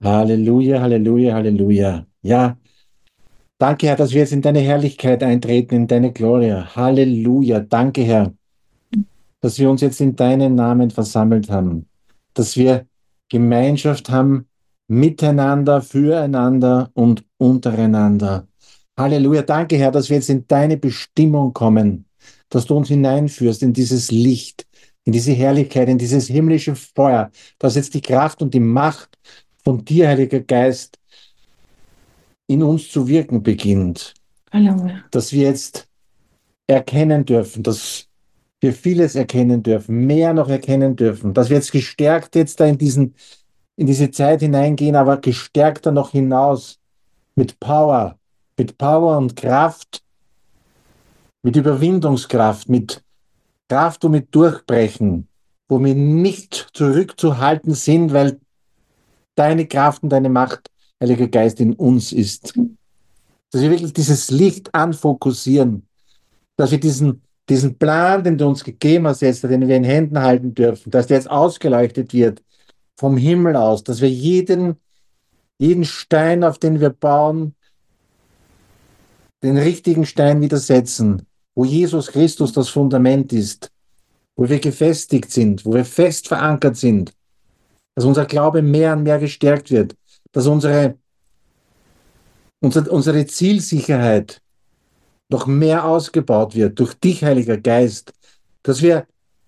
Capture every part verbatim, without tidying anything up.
Halleluja, Halleluja, Halleluja. Ja, danke, Herr, dass wir jetzt in deine Herrlichkeit eintreten, in deine Gloria. Halleluja. Danke, Herr, dass wir uns jetzt in deinen Namen versammelt haben, dass wir Gemeinschaft haben miteinander, füreinander und untereinander. Halleluja. Danke, Herr, dass wir jetzt in deine Bestimmung kommen, dass du uns hineinführst in dieses Licht, in diese Herrlichkeit, in dieses himmlische Feuer, dass jetzt die Kraft und die Macht von dir, Heiliger Geist, in uns zu wirken beginnt, Halleluja. dass wir jetzt erkennen dürfen, dass wir vieles erkennen dürfen, mehr noch erkennen dürfen, dass wir jetzt gestärkt jetzt da in diesen, in diese Zeit hineingehen, aber gestärkter noch hinaus mit Power, mit Power und Kraft, mit Überwindungskraft, mit Kraft und mit Durchbrechen, wo wir nicht zurückzuhalten sind, weil deine Kraft und deine Macht, Heiliger Geist, in uns ist. Dass wir wirklich dieses Licht anfokussieren, dass wir diesen, diesen Plan, den du uns gegeben hast, jetzt, den wir in Händen halten dürfen, dass der jetzt ausgeleuchtet wird vom Himmel aus, dass wir jeden, jeden Stein, auf den wir bauen, den richtigen Stein wieder setzen, wo Jesus Christus das Fundament ist, wo wir gefestigt sind, wo wir fest verankert sind, dass unser Glaube mehr und mehr gestärkt wird, dass unsere, unsere, unsere Zielsicherheit noch mehr ausgebaut wird durch dich, Heiliger Geist, dass wir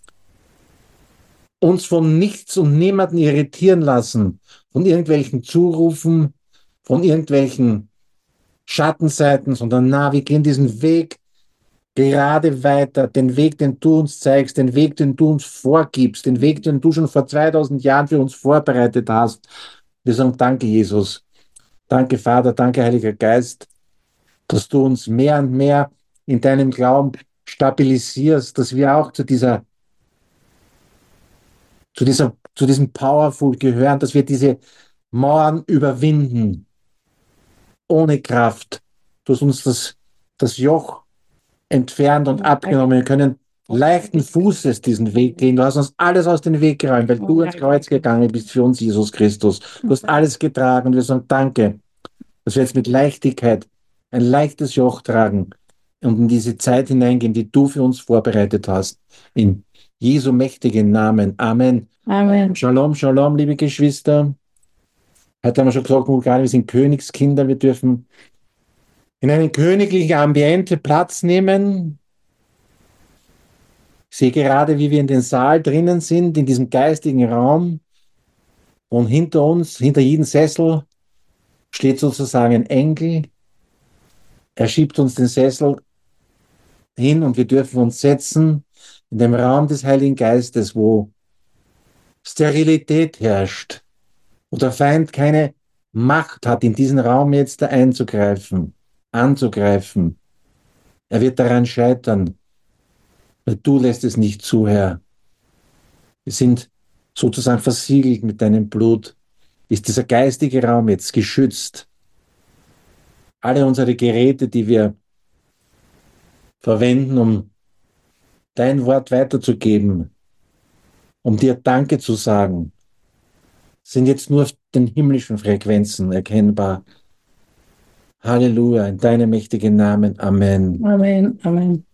uns von nichts und niemanden irritieren lassen, von irgendwelchen Zurufen, von irgendwelchen Schattenseiten, sondern na, wir gehen diesen Weg gerade weiter, den Weg, den du uns zeigst, den Weg, den du uns vorgibst, den Weg, den du schon vor zweitausend Jahren für uns vorbereitet hast. Wir sagen danke, Jesus. Danke, Vater, danke, Heiliger Geist, dass du uns mehr und mehr in deinem Glauben stabilisierst, dass wir auch zu dieser zu dieser, zu diesem Powerful gehören, dass wir diese Mauern überwinden, ohne Kraft. Du hast uns das, das Joch entfernt und abgenommen. Wir können leichten Fußes diesen Weg gehen. Du hast uns alles aus dem Weg geräumt, weil du ans Kreuz gegangen bist für uns, Jesus Christus. Du hast alles getragen und wir sagen danke, dass wir jetzt mit Leichtigkeit ein leichtes Joch tragen und in diese Zeit hineingehen, die du für uns vorbereitet hast. In Jesu mächtigen Namen. Amen. Amen. Shalom, Shalom, liebe Geschwister. Heute haben wir schon gesagt, Bulgarien, wir sind Königskinder. Wir dürfen in einem königlichen Ambiente Platz nehmen. Ich sehe gerade, wie wir in den Saal drinnen sind, in diesem geistigen Raum. Und hinter uns, hinter jedem Sessel, steht sozusagen ein Engel. Er schiebt uns den Sessel hin und wir dürfen uns setzen in dem Raum des Heiligen Geistes, wo Sterilität herrscht, wo der Feind keine Macht hat, in diesen Raum jetzt da einzugreifen, anzugreifen. Er wird daran scheitern, weil du lässt es nicht zu, Herr. Wir sind sozusagen versiegelt mit deinem Blut. Ist dieser geistige Raum jetzt geschützt? Alle unsere Geräte, die wir verwenden, um dein Wort weiterzugeben, um dir Danke zu sagen, sind jetzt nur auf den himmlischen Frequenzen erkennbar. Halleluja, in deinem mächtigen Namen. Amen. Amen. Amen.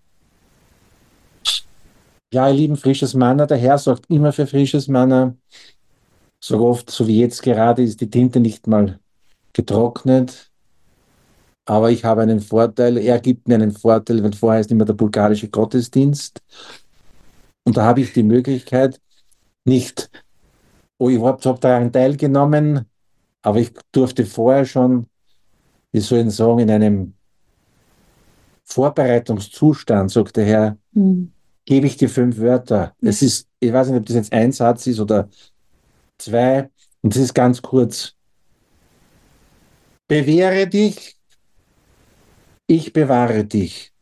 Ja, ihr lieben, frisches Manna, der Herr sorgt immer für frisches Manna. So oft, so wie jetzt gerade, ist die Tinte nicht mal getrocknet. Aber ich habe einen Vorteil, er gibt mir einen Vorteil, wenn vorher ist immer der bulgarische Gottesdienst. Und da habe ich die Möglichkeit, nicht, oh, ich habe hab daran teilgenommen, aber ich durfte vorher schon, wie soll ich sagen, in einem Vorbereitungszustand, sagt der Herr, Hm. gebe ich dir fünf Wörter. Es ist, ich weiß nicht, ob das jetzt ein Satz ist oder zwei, und es ist ganz kurz. Bewähre dich, ich bewahre dich.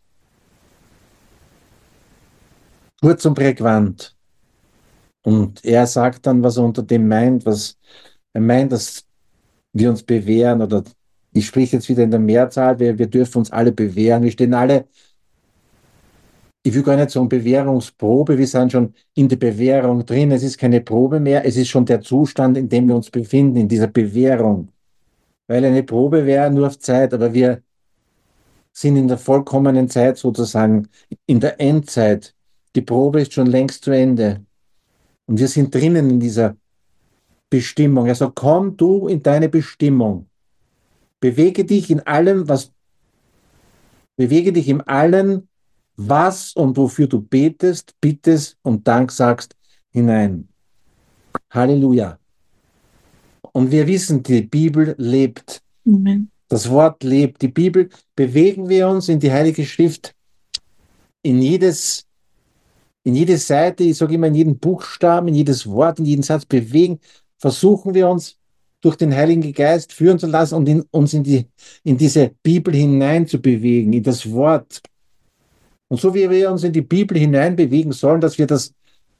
Kurz und prägnant. Und er sagt dann, was er unter dem meint, was er meint, dass wir uns bewähren, oder ich spreche jetzt wieder in der Mehrzahl, wir, wir dürfen uns alle bewähren, wir stehen alle ich will gar nicht sagen Bewährungsprobe, wir sind schon in der Bewährung drin, es ist keine Probe mehr, es ist schon der Zustand, in dem wir uns befinden, in dieser Bewährung. Weil eine Probe wäre nur auf Zeit, aber wir sind in der vollkommenen Zeit sozusagen, in der Endzeit. Die Probe ist schon längst zu Ende. Und wir sind drinnen in dieser Bestimmung. Also komm du in deine Bestimmung. Bewege dich in allem, was, bewege dich in allem, was und wofür du betest, bittest und Dank sagst hinein. Halleluja. Und wir wissen, die Bibel lebt. Amen. Das Wort lebt. Die Bibel, bewegen wir uns in die Heilige Schrift, in jedes, in jede Seite, ich sage immer in jeden Buchstaben, in jedes Wort, in jeden Satz bewegen, versuchen wir uns durch den Heiligen Geist führen zu lassen und in, uns in, die, in diese Bibel hinein zu bewegen, in das Wort. Und so wie wir uns in die Bibel hinein bewegen sollen, dass wir das,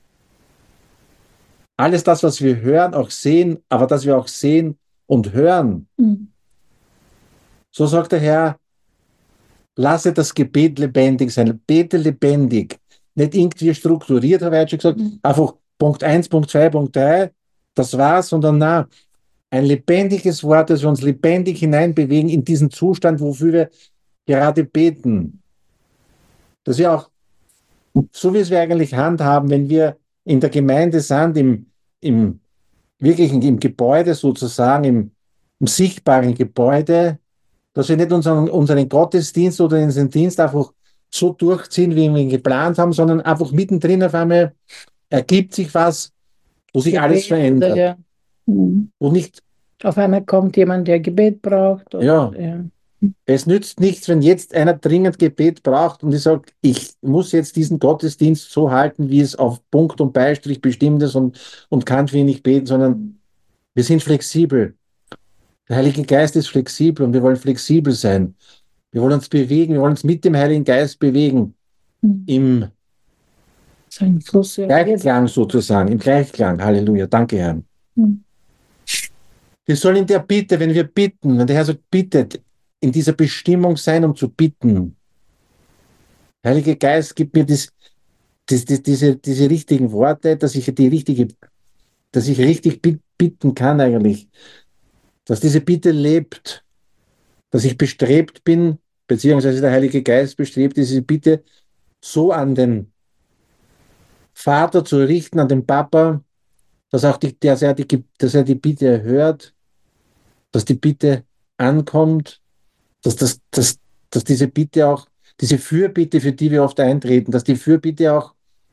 alles das, was wir hören, auch sehen, aber dass wir auch sehen und hören. Mhm. So sagt der Herr, lasse das Gebet lebendig sein. Bete lebendig. Nicht irgendwie strukturiert, habe ich jetzt schon gesagt. Mhm. Einfach Punkt eins, Punkt zwei, Punkt drei, das war's, sondern na, ein lebendiges Wort, das wir uns lebendig hineinbewegen in diesen Zustand, wofür wir gerade beten. Dass wir auch, so wie es wir eigentlich handhaben, wenn wir in der Gemeinde sind, im, im wirklichen, im Gebäude sozusagen, im, im sichtbaren Gebäude, dass wir nicht unseren, unseren Gottesdienst oder unseren Dienst einfach so durchziehen, wie wir ihn geplant haben, sondern einfach mittendrin auf einmal ergibt sich was, wo sich alles Gebet oder verändert. ja. Mhm. Wo nicht, Auf einmal kommt jemand, der Gebet braucht. Oder, ja, ja. es nützt nichts, wenn jetzt einer dringend Gebet braucht und ich sage, ich muss jetzt diesen Gottesdienst so halten, wie es auf Punkt und Beistrich bestimmt ist und, und kann für ihn nicht beten, sondern wir sind flexibel. Der Heilige Geist ist flexibel und wir wollen flexibel sein. Wir wollen uns bewegen, wir wollen uns mit dem Heiligen Geist bewegen. Mhm. Im So ein Fluss, ja. Gleichklang sozusagen, im Gleichklang. Halleluja, danke Herr. Mhm. Wir sollen in der Bitte, wenn wir bitten, wenn der Herr sagt, bittet, in dieser Bestimmung sein, um zu bitten. Heiliger Geist, gib mir das, das, das, diese, diese richtigen Worte, dass ich die richtige, dass ich richtig bitten kann eigentlich. Dass diese Bitte lebt, dass ich bestrebt bin, beziehungsweise der Heilige Geist bestrebt, diese Bitte so an den Vater zu richten, an den Papa, dass auch die, dass er die, dass er die Bitte erhört, dass die Bitte ankommt, dass, das, dass, dass diese Bitte auch, diese Fürbitte, für die wir oft eintreten, dass die Fürbitte auch,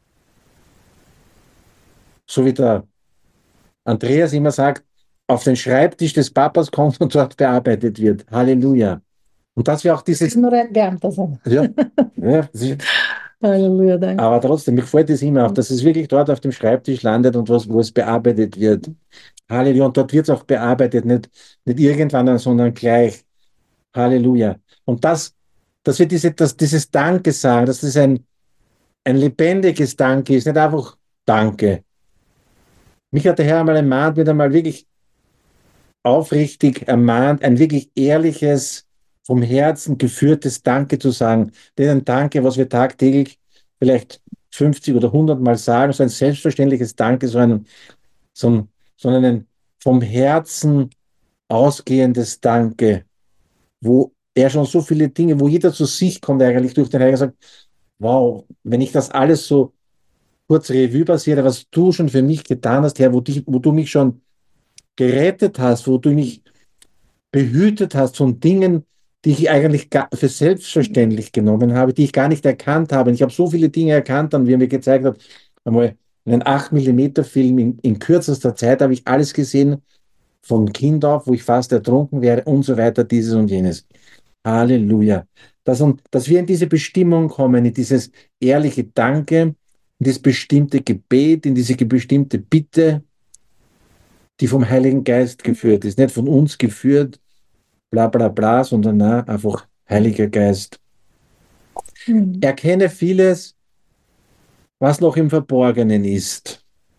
so wie der Andreas immer sagt, auf den Schreibtisch des Papas kommt und dort bearbeitet wird. Halleluja. Und dass wir auch Das dieses, ist nur ein Beamter sein. ja, ja, das ist, Halleluja, danke. aber trotzdem, mir gefällt es immer auch, dass es wirklich dort auf dem Schreibtisch landet und was, wo es bearbeitet wird. Halleluja. Und dort wird es auch bearbeitet, nicht, nicht irgendwann, sondern gleich. Halleluja. Und das, dass wir diese, dass dieses Danke sagen, dass das ein, ein lebendiges Danke ist, nicht einfach Danke. Mich hat der Herr einmal ermahnt, wieder mal wirklich aufrichtig ermahnt, ein wirklich ehrliches, vom Herzen geführtes Danke zu sagen. Denn ein Danke, was wir tagtäglich vielleicht fünfzig oder hundert Mal sagen, so ein selbstverständliches Danke, so ein, so ein, sondern ein vom Herzen ausgehendes Danke, wo er schon so viele Dinge, wo jeder zu sich kommt eigentlich durch den Heiligen sagt, wow, wenn ich das alles so kurz Revue passiere, was du schon für mich getan hast, Herr, wo, dich, wo du mich schon gerettet hast, wo du mich behütet hast von Dingen, die ich eigentlich gar für selbstverständlich genommen habe, die ich gar nicht erkannt habe. Und ich habe so viele Dinge erkannt, dann, wie er mir gezeigt hat, einmal einen acht Millimeter Film in, in kürzester Zeit habe ich alles gesehen, von Kind auf, wo ich fast ertrunken wäre und so weiter, dieses und jenes. Halleluja. Dass, und, dass wir in diese Bestimmung kommen, in dieses ehrliche Danke, in dieses bestimmte Gebet, in diese bestimmte Bitte, die vom Heiligen Geist geführt ist. Nicht von uns geführt, bla bla bla, sondern na, einfach Heiliger Geist. Mhm. Erkenne vieles, was noch im Verborgenen ist.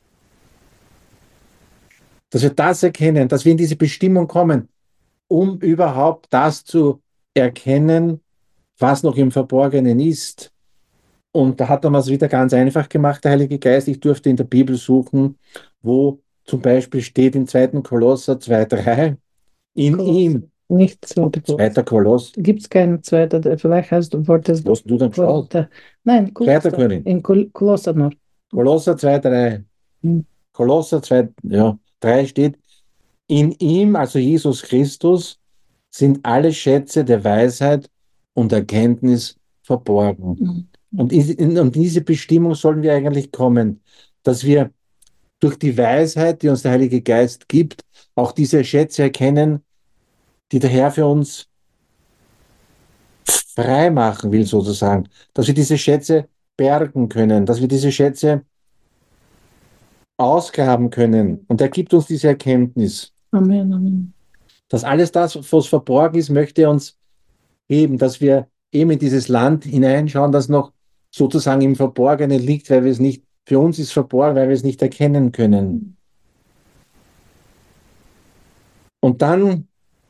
Dass wir das erkennen, dass wir in diese Bestimmung kommen, um überhaupt das zu erkennen, was noch im Verborgenen ist. Und da hat er mir es wieder ganz einfach gemacht, der Heilige Geist. Ich durfte in der Bibel suchen, wo zum Beispiel steht in zweiten Kolosser zwei drei in Koloss. ihm, Nicht zweiter Koloss. zweiter Koloss, Gibt es keinen zweiten, der- vielleicht heißt du, wolltest wo hast du dann geschaut? Kolosser. Nein, Zweiter Kolosser. König. In Kol Kolosser nur. Kolosser zwei drei. Hm. Kolosser zwei, ja, drei steht, in ihm, also Jesus Christus, sind alle Schätze der Weisheit und Erkenntnis verborgen. Hm. Und in, in, und diese Bestimmung sollen wir eigentlich kommen, dass wir durch die Weisheit, die uns der Heilige Geist gibt, auch diese Schätze erkennen, die der Herr für uns frei machen will, sozusagen. Dass wir diese Schätze bergen können, dass wir diese Schätze ausgraben können. Und er gibt uns diese Erkenntnis, Amen, Amen. dass alles das, was verborgen ist, möchte er uns geben, dass wir eben in dieses Land hineinschauen, das noch sozusagen im Verborgenen liegt, weil wir es nicht, für uns ist verborgen, weil wir es nicht erkennen können. Und dann,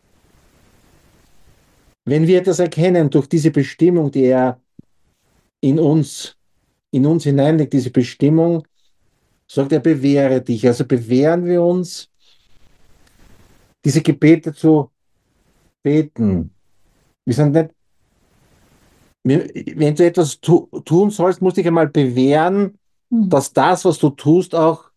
wenn wir das erkennen durch diese Bestimmung, die er in uns, in uns hineinlegt, diese Bestimmung, sagt er, bewähre dich. Also bewähren wir uns, diese Gebete zu beten. Wir sind nicht, wir- wenn du etwas tu, tun sollst, musst du dich einmal bewähren, Hm. dass das, was du tust, auch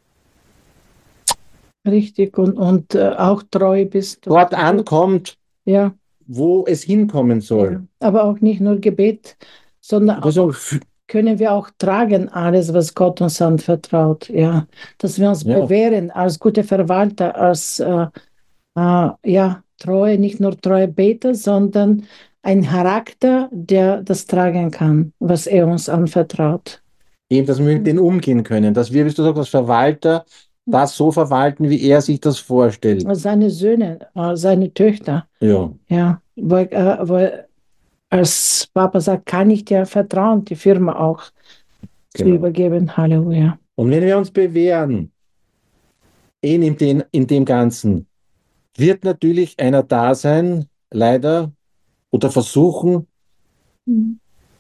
Richtig, und, und äh, auch treu bist. dort Und, ankommt, ja, wo es hinkommen ja. soll. Aber auch nicht nur Gebet, sondern auch Also, f- können wir auch tragen alles, was Gott uns anvertraut. Ja, dass wir uns ja, bewähren als gute Verwalter, als äh, äh, ja, treue, nicht nur treue Beter, sondern ein Charakter, der das tragen kann, was er uns anvertraut. eben, dass wir mit denen umgehen können, dass wir, wie du sagst, als Verwalter das so verwalten, wie er sich das vorstellt. Seine Söhne, äh, seine Töchter, Ja, ja, weil, äh, weil als Papa sagt, kann ich dir vertrauen, die Firma auch zu genau. übergeben. Halleluja. Und wenn wir uns bewähren, eh in dem, in dem Ganzen, wird natürlich einer da sein, leider, oder versuchen, Mhm.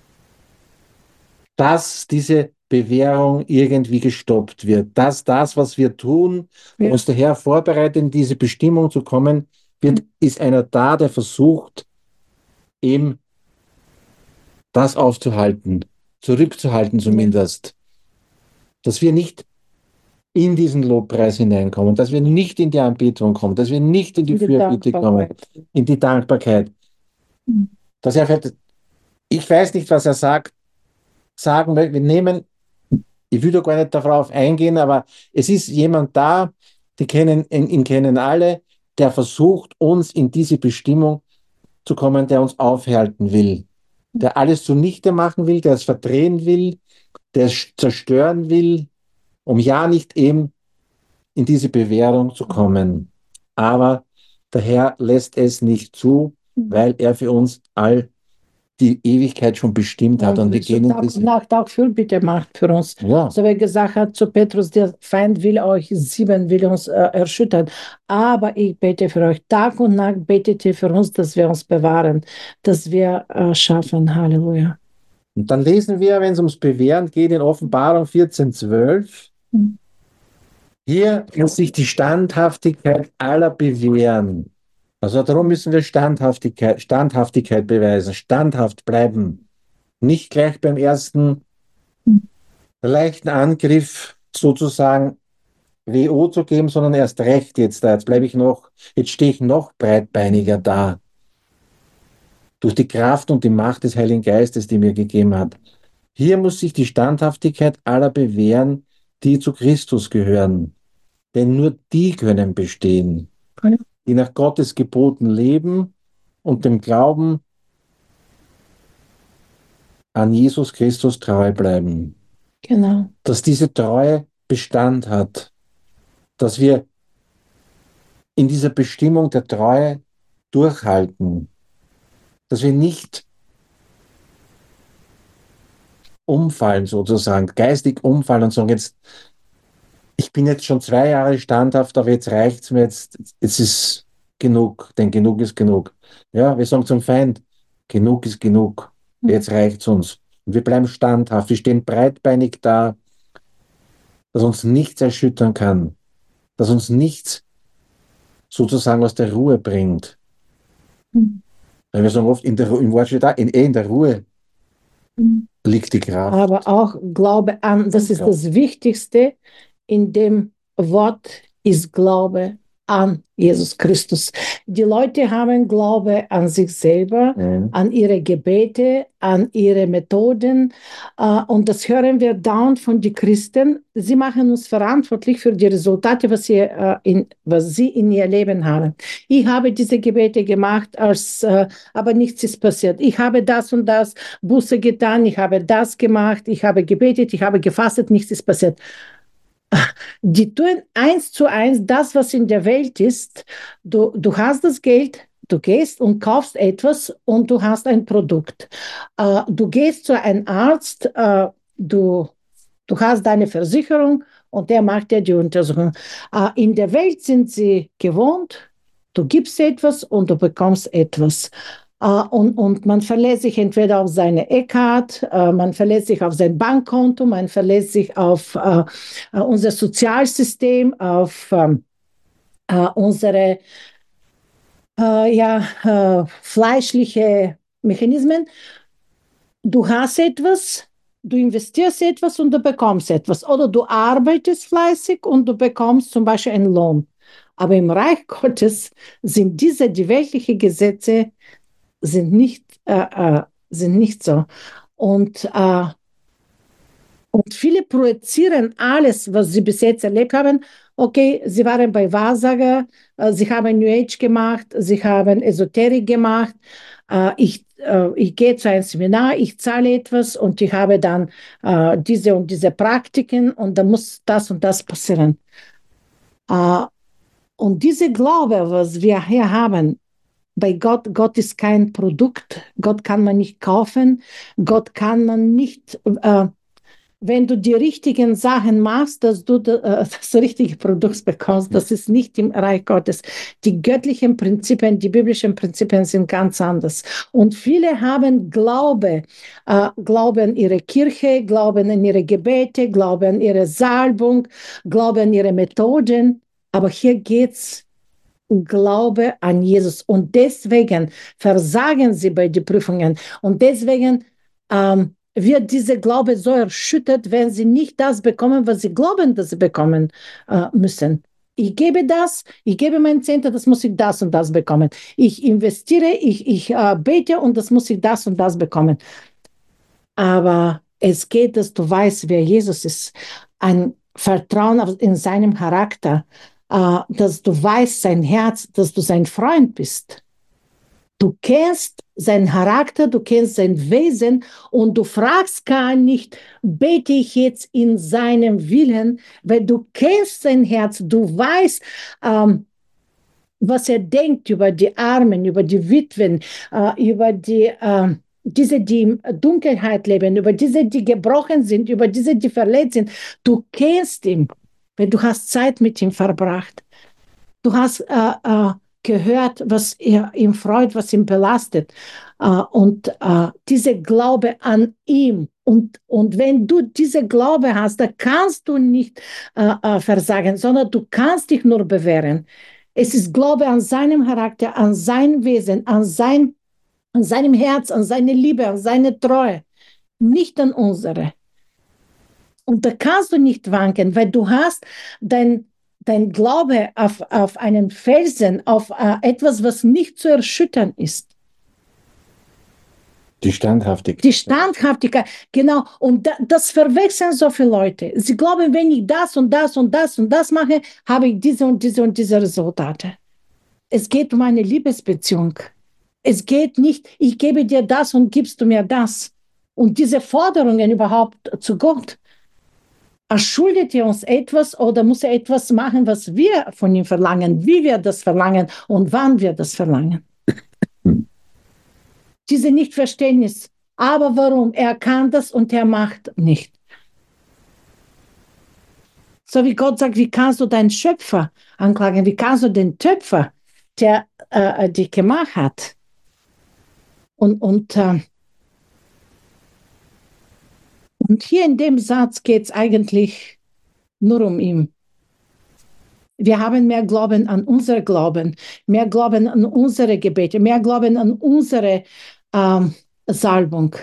dass diese Bewährung irgendwie gestoppt wird. Dass das, was wir tun, wo Ja. uns der Herr vorbereitet, in diese Bestimmung zu kommen, wird, ist einer da, der versucht, eben das aufzuhalten, zurückzuhalten zumindest. Dass wir nicht in diesen Lobpreis hineinkommen, dass wir nicht in die Anbetung kommen, dass wir nicht in die In die Fürbitte kommen, Dankbarkeit. in die Dankbarkeit. Mhm. Dass er vielleicht, ich weiß nicht, was er sagt, sagen will, wir nehmen, ich will da gar nicht darauf eingehen, aber es ist jemand da, die kennen, ihn, ihn kennen alle, der versucht, uns in diese Bestimmung zu kommen, der uns aufhalten will, der alles zunichte machen will, der es verdrehen will, der es zerstören will, um ja nicht eben in diese Bewährung zu kommen. Aber der Herr lässt es nicht zu, weil er für uns all die Ewigkeit schon bestimmt hat. Und wir so gehen in Tag und diese, Nacht auch Fürbitte macht für uns. ja, So wie er gesagt hat zu Petrus, der Feind will euch sieben, will uns äh, erschüttern. Aber ich bete für euch. Tag und Nacht betet ihr für uns, dass wir uns bewahren, dass wir äh, schaffen. Halleluja. und dann lesen wir, wenn es ums Bewähren geht, in Offenbarung vierzehn zwölf. Mhm. Hier muss sich die Standhaftigkeit aller bewähren. Also darum müssen wir Standhaftigkeit, Standhaftigkeit beweisen, standhaft bleiben. Nicht gleich beim ersten leichten Angriff sozusagen W O zu geben, sondern erst recht jetzt da. Jetzt bleibe ich noch, jetzt stehe ich noch breitbeiniger da. Durch die Kraft und die Macht des Heiligen Geistes, die mir gegeben hat. Hier muss sich die Standhaftigkeit aller bewähren, die zu Christus gehören. Denn nur die können bestehen, die nach Gottes Geboten leben und dem Glauben an Jesus Christus treu bleiben. Genau. Dass diese Treue Bestand hat, dass wir in dieser Bestimmung der Treue durchhalten, dass wir nicht umfallen sozusagen, geistig umfallen und sagen, jetzt, ich bin jetzt schon zwei Jahre standhaft, aber jetzt reicht es mir, jetzt, jetzt ist genug, denn genug ist genug. Ja, wir sagen zum Feind, genug ist genug, jetzt reicht es uns. Und wir bleiben standhaft, wir stehen breitbeinig da, dass uns nichts erschüttern kann, dass uns nichts sozusagen aus der Ruhe bringt. Mhm. Weil wir sagen oft, in der, im Wort steht da, in, eh in der Ruhe liegt die Kraft. Aber auch Glaube an, das ist das Wichtigste in dem Wort, ist Glaube an Jesus Christus. Die Leute haben Glaube an sich selber, Mhm. an ihre Gebete, an ihre Methoden. Äh, und das hören wir dauernd von den Christen. Sie machen uns verantwortlich für die Resultate, was sie, äh, in, was sie in ihr Leben haben. Ich habe diese Gebete gemacht, als, äh, aber nichts ist passiert. Ich habe das und das Buße getan, ich habe das gemacht, ich habe gebetet, ich habe gefastet, nichts ist passiert. Die tun eins zu eins das, was in der Welt ist. Du, du hast das Geld, du gehst und kaufst etwas und du hast ein Produkt. Äh, du gehst zu einem Arzt, äh, du, du hast deine Versicherung und der macht dir die Untersuchung. Äh, in der Welt sind sie gewohnt, du gibst etwas und du bekommst etwas. Uh, und, und man verlässt sich entweder auf seine E-Card, uh, man verlässt sich auf sein Bankkonto, man verlässt sich auf uh, uh, unser Sozialsystem, auf um, unsere ja, fleischliche Mechanismen. Du hast etwas, du investierst etwas und du bekommst etwas. Oder du arbeitest fleißig und du bekommst zum Beispiel einen Lohn. Aber im Reich Gottes sind diese, die weltlichen Gesetze, sind nicht, äh, äh, sind nicht so. Und, äh, und viele projizieren alles, was sie bis jetzt erlebt haben. Okay, sie waren bei Wahrsager, äh, sie haben New Age gemacht, sie haben Esoterik gemacht. Äh, ich, äh, ich gehe zu einem Seminar, ich zahle etwas und ich habe dann äh, diese und diese Praktiken und dann muss das und das passieren. Äh, und diese Glaube, was wir hier haben, bei Gott, Gott ist kein Produkt, Gott kann man nicht kaufen, Gott kann man nicht, äh, wenn du die richtigen Sachen machst, dass du äh, das richtige Produkt bekommst, das ist nicht im Reich Gottes. Die göttlichen Prinzipien, die biblischen Prinzipien sind ganz anders. Und viele haben Glaube, äh, Glauben an ihre Kirche, Glauben an ihre Gebete, Glauben an ihre Salbung, Glauben an ihre Methoden, aber hier geht es Glaube an Jesus. Und deswegen versagen sie bei den Prüfungen. Und deswegen ähm, wird dieser Glaube so erschüttert, wenn sie nicht das bekommen, was sie glauben, dass sie bekommen äh, müssen. Ich gebe das, ich gebe mein Zehnter, das muss ich das und das bekommen. Ich investiere, ich, ich äh, bete und das muss ich das und das bekommen. Aber es geht, dass du weißt, wer Jesus ist. Ein Vertrauen in seinem Charakter, äh, dass du weißt, sein Herz, dass du sein Freund bist. Du kennst seinen Charakter, du kennst sein Wesen und du fragst gar nicht, bete ich jetzt in seinem Willen, weil du kennst sein Herz, du weißt, ähm, was er denkt über die Armen, über die Witwen, äh, über die, äh, diese, die in Dunkelheit leben, über diese, die gebrochen sind, über diese, die verletzt sind. Du kennst ihn, weil du hast Zeit mit ihm verbracht. Du hast äh, äh, gehört, was er ihm freut, was ihn belastet. Äh, und äh, dieser Glaube an ihm. Und, und wenn du diese Glaube hast, dann kannst du nicht äh, äh, versagen, sondern du kannst dich nur bewähren. Es ist Glaube an seinem Charakter, an sein Wesen, an, sein, an seinem Herz, an seine Liebe, an seine Treue, nicht an unsere. Und da kannst du nicht wanken, weil du hast dein, dein Glaube auf, auf einen Felsen, auf äh, etwas, was nicht zu erschüttern ist. Die Standhaftigkeit. Die Standhaftigkeit, genau. Und da, das verwechseln so viele Leute. Sie glauben, wenn ich das und das und das und das mache, habe ich diese und diese und diese Resultate. Es geht um eine Liebesbeziehung. Es geht nicht, ich gebe dir das und gibst du mir das. Und diese Forderungen überhaupt zu Gott. Schuldet er uns etwas oder muss er etwas machen, was wir von ihm verlangen, wie wir das verlangen und wann wir das verlangen? Hm. Diese Nichtverständnis. Aber warum? Er kann das und er macht nicht. So wie Gott sagt, wie kannst du deinen Schöpfer anklagen? Wie kannst du den Töpfer, der äh, dich gemacht hat? Und, und äh, Und hier in dem Satz geht es eigentlich nur um ihn. Wir haben mehr Glauben an unser Glauben, mehr Glauben an unsere Gebete, mehr Glauben an unsere ähm, Salbung.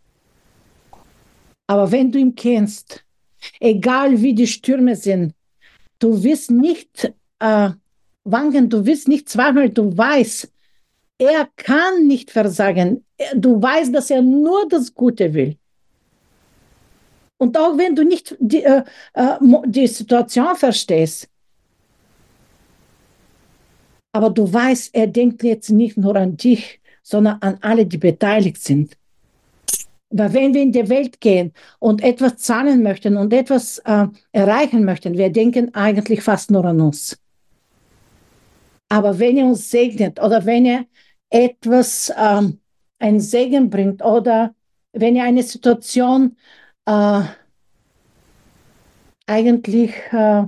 Aber wenn du ihn kennst, egal wie die Stürme sind, du wirst nicht äh, wanken, du wirst nicht zweifeln, du weißt, er kann nicht versagen. Du weißt, dass er nur das Gute will. Und auch wenn du nicht die, äh, die Situation verstehst, aber du weißt, er denkt jetzt nicht nur an dich, sondern an alle, die beteiligt sind. Weil wenn wir in die Welt gehen und etwas zahlen möchten und etwas äh, erreichen möchten, wir denken eigentlich fast nur an uns. Aber wenn er uns segnet oder wenn er etwas, ähm, einen Segen bringt oder wenn er eine Situation äh, eigentlich äh,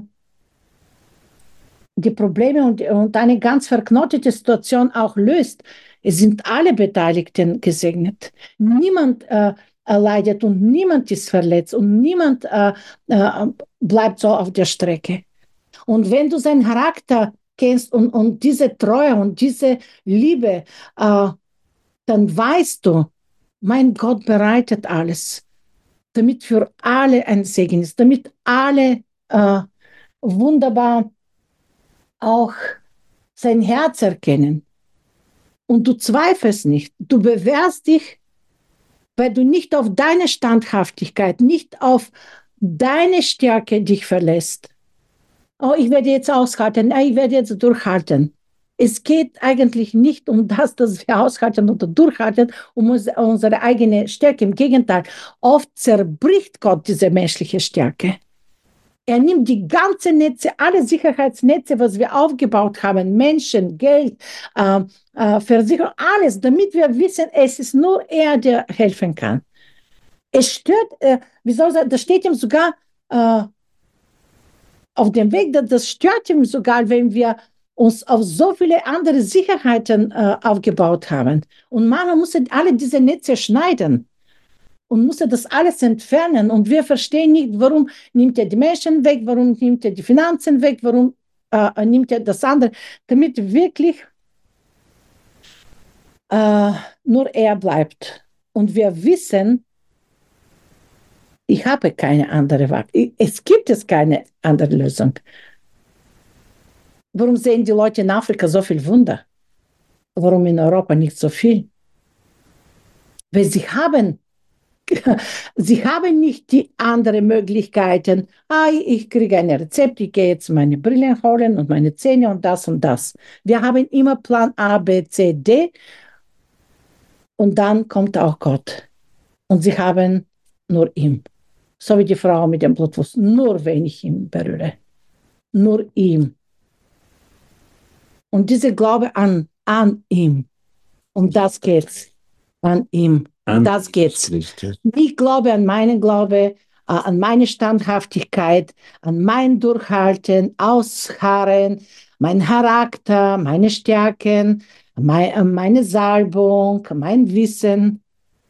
die Probleme und, und eine ganz verknottete Situation auch löst, es sind alle Beteiligten gesegnet. Niemand äh, leidet und niemand ist verletzt und niemand äh, äh, bleibt so auf der Strecke. Und wenn du seinen Charakter kennst und, und diese Treue und diese Liebe, äh, dann weißt du, mein Gott bereitet alles, damit für alle ein Segen ist, damit alle äh, wunderbar auch sein Herz erkennen. Und du zweifelst nicht, du bewährst dich, weil du nicht auf deine Standhaftigkeit, nicht auf deine Stärke dich verlässt. Oh, ich werde jetzt aushalten, ich werde jetzt durchhalten. Es geht eigentlich nicht um das, dass wir aushalten oder durchhalten, um unsere eigene Stärke. Im Gegenteil, oft zerbricht Gott diese menschliche Stärke. Er nimmt die ganzen Netze, alle Sicherheitsnetze, was wir aufgebaut haben, Menschen, Geld, äh, äh, Versicherung, alles, damit wir wissen, es ist nur er, der helfen kann. Es stört, äh, wie soll ich sagen, das steht ihm sogar äh, auf dem Weg, das stört ihm sogar, wenn wir uns auf so viele andere Sicherheiten äh, aufgebaut haben. Und man muss alle diese Netze schneiden und musste das alles entfernen. Und wir verstehen nicht, warum nimmt er die Menschen weg, warum nimmt er die Finanzen weg, warum äh, nimmt er das andere, damit wirklich äh, nur er bleibt. Und wir wissen, ich habe keine andere Wahl. Es gibt es keine andere Lösung. Warum sehen die Leute in Afrika so viel Wunder? Warum in Europa nicht so viel? Weil sie haben Sie haben nicht die anderen Möglichkeiten. Ah, ich kriege ein Rezept, ich gehe jetzt meine Brillen holen und meine Zähne und das und das. Wir haben immer Plan A, B, C, D und dann kommt auch Gott. Und sie haben nur ihn. So wie die Frau mit dem Blutwurst. Nur wenn ich ihn berühre. Nur ihm. Und dieser Glaube an, an ihm. Um das geht's. An ihm. Um das geht's. Ich glaube an meinen Glaube, an meine Standhaftigkeit, an mein Durchhalten, Ausharren, mein Charakter, meine Stärken, meine Salbung, mein Wissen,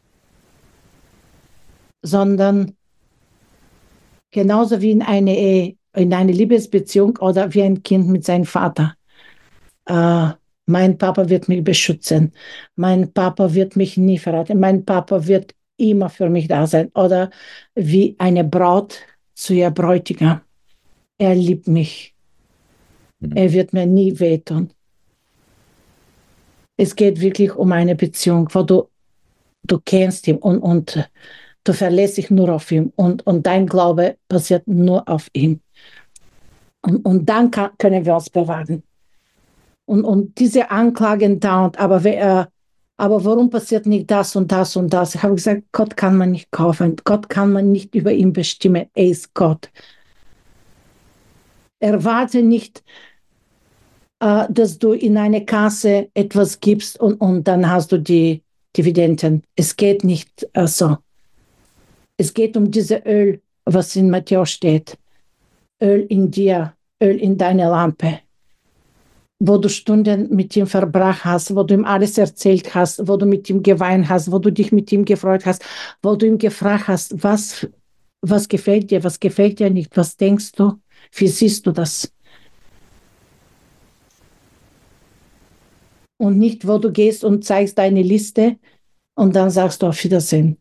sondern genauso wie in eine Ehe, in eine Liebesbeziehung oder wie ein Kind mit seinem Vater. Äh, mein Papa wird mich beschützen. Mein Papa wird mich nie verraten. Mein Papa wird immer für mich da sein. Oder wie eine Braut zu ihr Bräutigam. Er liebt mich. Mhm. Er wird mir nie wehtun. Es geht wirklich um eine Beziehung, wo du, du kennst ihn und, und du verlässt dich nur auf ihn. Und, und dein Glaube basiert nur auf ihm. Und, und dann kann, können wir uns bewahren. Und, und diese Anklagen dauernd, aber, äh, aber warum passiert nicht das und das und das? Ich habe gesagt, Gott kann man nicht kaufen, Gott kann man nicht über ihn bestimmen, er ist Gott. Erwarte nicht, äh, dass du in eine Kasse etwas gibst und, und dann hast du die Dividenden. Es geht nicht äh, so. Es geht um dieses Öl, was in Matthäus steht. Öl in dir, Öl in deine Lampe. Wo du Stunden mit ihm verbracht hast, wo du ihm alles erzählt hast, wo du mit ihm geweint hast, wo du dich mit ihm gefreut hast, wo du ihm gefragt hast, was was gefällt dir, was gefällt dir nicht, was denkst du, wie siehst du das? Und nicht, wo du gehst und zeigst deine Liste und dann sagst du auf Wiedersehen.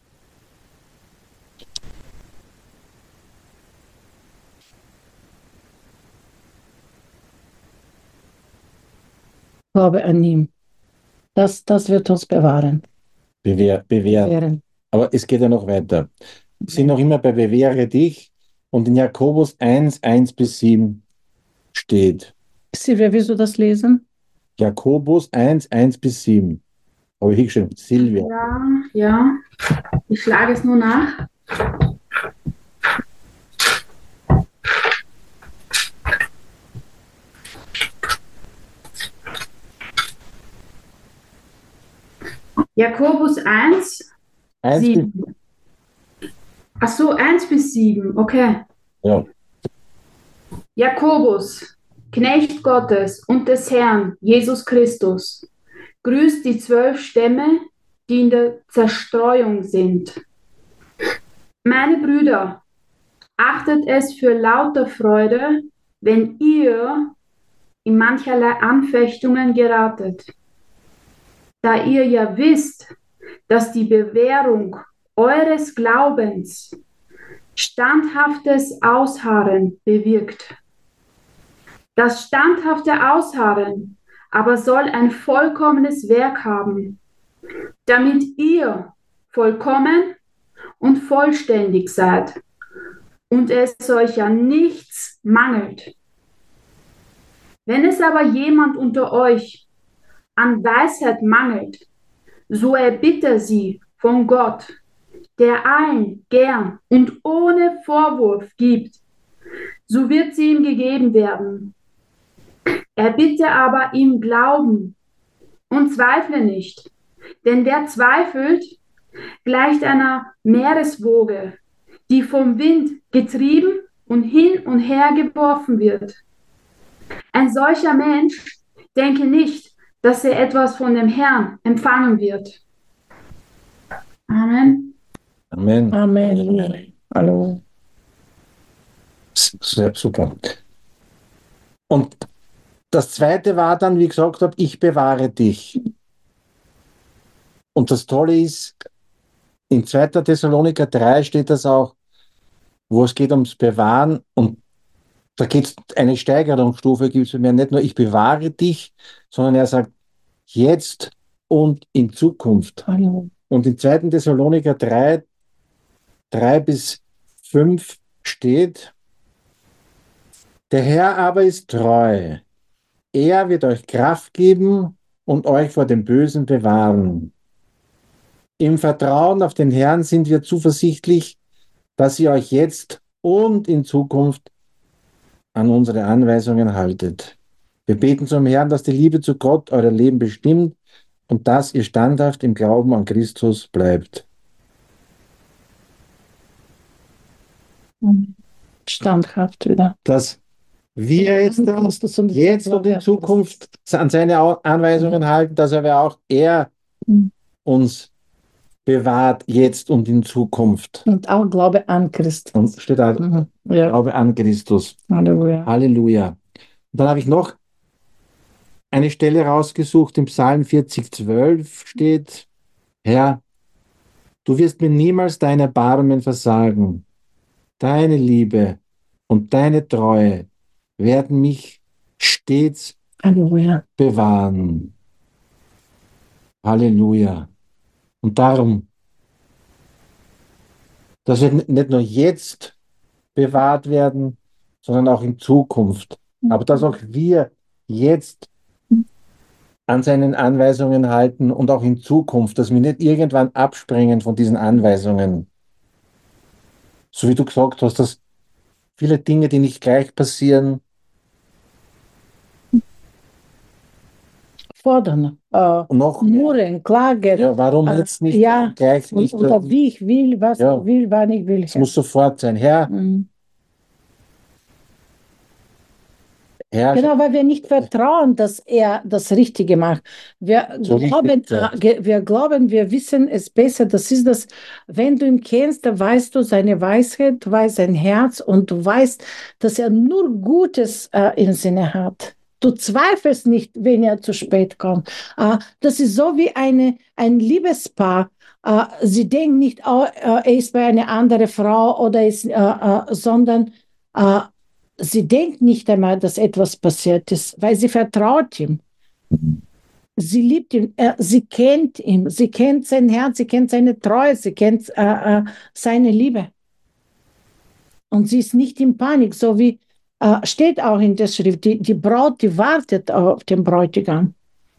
Glaube an ihm. Das, das wird uns bewahren. Bewehr, bewähren. Bewähren. Aber es geht ja noch weiter. Wir sind noch immer bei bewähre dich und in Jakobus eins, eins bis sieben steht. Silvia, willst du das lesen? Jakobus eins, eins bis sieben. Habe ich hingeschrieben. Silvia. Ja, ja. Ich schlage es nur nach. Jakobus eins, eins bis, sieben. Ach so, eins bis sieben, okay. ja. Jakobus, Knecht Gottes und des Herrn, Jesus Christus, grüßt die zwölf Stämme, die in der Zerstreuung sind. Meine Brüder, achtet es für lauter Freude, wenn ihr in mancherlei Anfechtungen geratet, da ihr ja wisst, dass die Bewährung eures Glaubens standhaftes Ausharren bewirkt. Das standhafte Ausharren aber soll ein vollkommenes Werk haben, damit ihr vollkommen und vollständig seid und es euch an nichts mangelt. Wenn es aber jemand unter euch an Weisheit mangelt, so erbitte sie von Gott, der allen gern und ohne Vorwurf gibt, so wird sie ihm gegeben werden. Erbitte aber im Glauben und zweifle nicht, denn wer zweifelt, gleicht einer Meereswoge, die vom Wind getrieben und hin und her geworfen wird. Ein solcher Mensch denke nicht, dass er etwas von dem Herrn empfangen wird. Amen. Amen. Amen. Hallo. Sehr super. Und das zweite war dann, wie ich gesagt habe, ich bewahre dich. Und das Tolle ist, in zweiter Thessaloniker drei steht das auch, wo es geht ums Bewahren und da geht es eine Steigerungsstufe, gibt es für mich nicht nur ich bewahre dich, sondern er sagt jetzt und in Zukunft. Hallo. Und in zweiter Thessaloniker drei, drei bis fünf steht, der Herr aber ist treu. Er wird euch Kraft geben und euch vor dem Bösen bewahren. Im Vertrauen auf den Herrn sind wir zuversichtlich, dass ihr euch jetzt und in Zukunft an unsere Anweisungen haltet. Wir beten zum Herrn, dass die Liebe zu Gott euer Leben bestimmt und dass ihr standhaft im Glauben an Christus bleibt. Standhaft wieder. Dass wir jetzt, jetzt und in Zukunft an seine Anweisungen halten, dass aber auch er uns bewahrt jetzt und in Zukunft. Und auch Glaube an Christus. Und steht da, Mhm. Ja. Glaube an Christus. Halleluja. Halleluja. Und dann habe ich noch eine Stelle rausgesucht, im Psalm vierzig, zwölf steht, Herr, du wirst mir niemals deine Erbarmen versagen. Deine Liebe und deine Treue werden mich stets Halleluja. bewahren. Halleluja. Und darum, dass wir nicht nur jetzt bewahrt werden, sondern auch in Zukunft. Aber dass auch wir jetzt an seinen Anweisungen halten und auch in Zukunft, dass wir nicht irgendwann abspringen von diesen Anweisungen. So wie du gesagt hast, dass viele Dinge, die nicht gleich passieren, Fordern, äh, und noch, murren, klagen. ja, warum äh, jetzt nicht ja, gleich und, nicht? oder wie ich will, was Ja. ich will, wann ich will. Es muss sofort sein. Herr, Mhm. Herrscher. Genau, weil wir nicht vertrauen, dass er das Richtige macht. Wir Zur richtigen glauben, Zeit. äh, ge- wir glauben, wir wissen es besser. Das ist das, wenn du ihn kennst, dann weißt du seine Weisheit, du weißt sein Herz und du weißt, dass er nur Gutes äh, im Sinne hat. Du zweifelst nicht, wenn er zu spät kommt. Äh, das ist so wie eine, ein Liebespaar. Äh, sie denken nicht, oh, äh, er ist bei einer anderen Frau oder ist, äh, äh, sondern äh, sie denkt nicht einmal, dass etwas passiert ist, weil sie vertraut ihm. Sie liebt ihn, er, sie kennt ihn, sie kennt sein Herz, sie kennt seine Treue, sie kennt äh, äh, seine Liebe. Und sie ist nicht in Panik, so wie äh, steht auch in der Schrift, die, die Braut, die wartet auf den Bräutigam.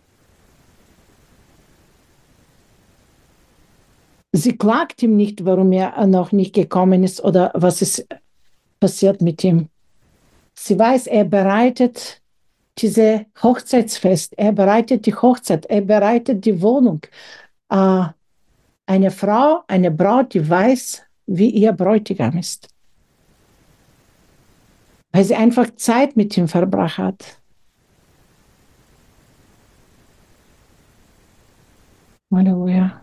Sie klagt ihm nicht, warum er noch nicht gekommen ist oder was ist passiert mit ihm. Sie weiß, er bereitet diese Hochzeitsfest, er bereitet die Hochzeit, er bereitet die Wohnung. Äh, eine Frau, eine Braut, die weiß, wie ihr Bräutigam ist. Weil sie einfach Zeit mit ihm verbracht hat. Halleluja.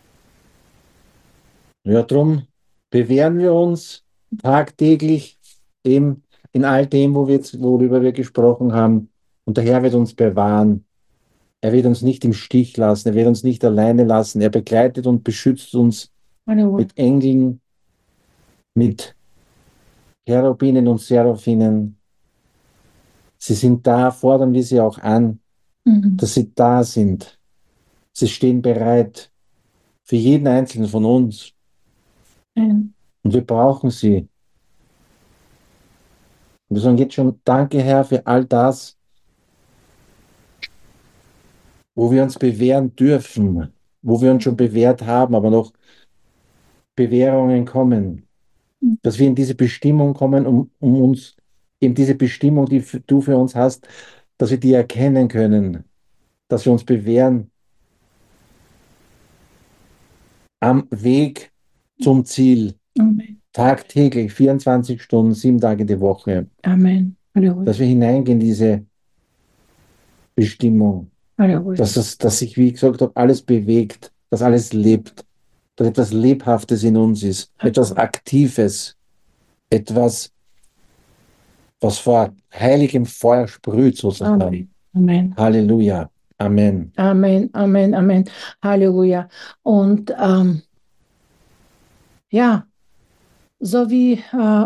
Ja, drum bewähren wir uns tagtäglich eben in all dem, wo wir jetzt, worüber wir gesprochen haben. Und der Herr wird uns bewahren. Er wird uns nicht im Stich lassen. Er wird uns nicht alleine lassen. Er begleitet und beschützt uns Halleluja. mit Engeln, mit Cherubinen und Seraphinen. Sie sind da, fordern wir sie auch an, Mhm. dass sie da sind. Sie stehen bereit für jeden Einzelnen von uns. Amen. Und wir brauchen sie. Und wir sagen jetzt schon, danke Herr für all das, wo wir uns bewähren dürfen, wo wir uns schon bewährt haben, aber noch Bewährungen kommen. Dass wir in diese Bestimmung kommen, um, um uns eben diese Bestimmung, die f- du für uns hast, dass wir die erkennen können, dass wir uns bewähren am Weg zum Ziel, Amen. tagtäglich, vierundzwanzig Stunden, sieben Tage die Woche, Amen. Halleluja. dass wir hineingehen in diese Bestimmung, Halleluja. dass, das, dass sich, wie gesagt habe, alles bewegt, dass alles lebt, dass etwas Lebhaftes in uns ist, etwas Aktives, etwas, was vor heiligem Feuer sprüht, sozusagen. Amen. Amen. Halleluja. Amen. Amen. Amen. Amen. Halleluja. Und ähm, ja, so wie, äh,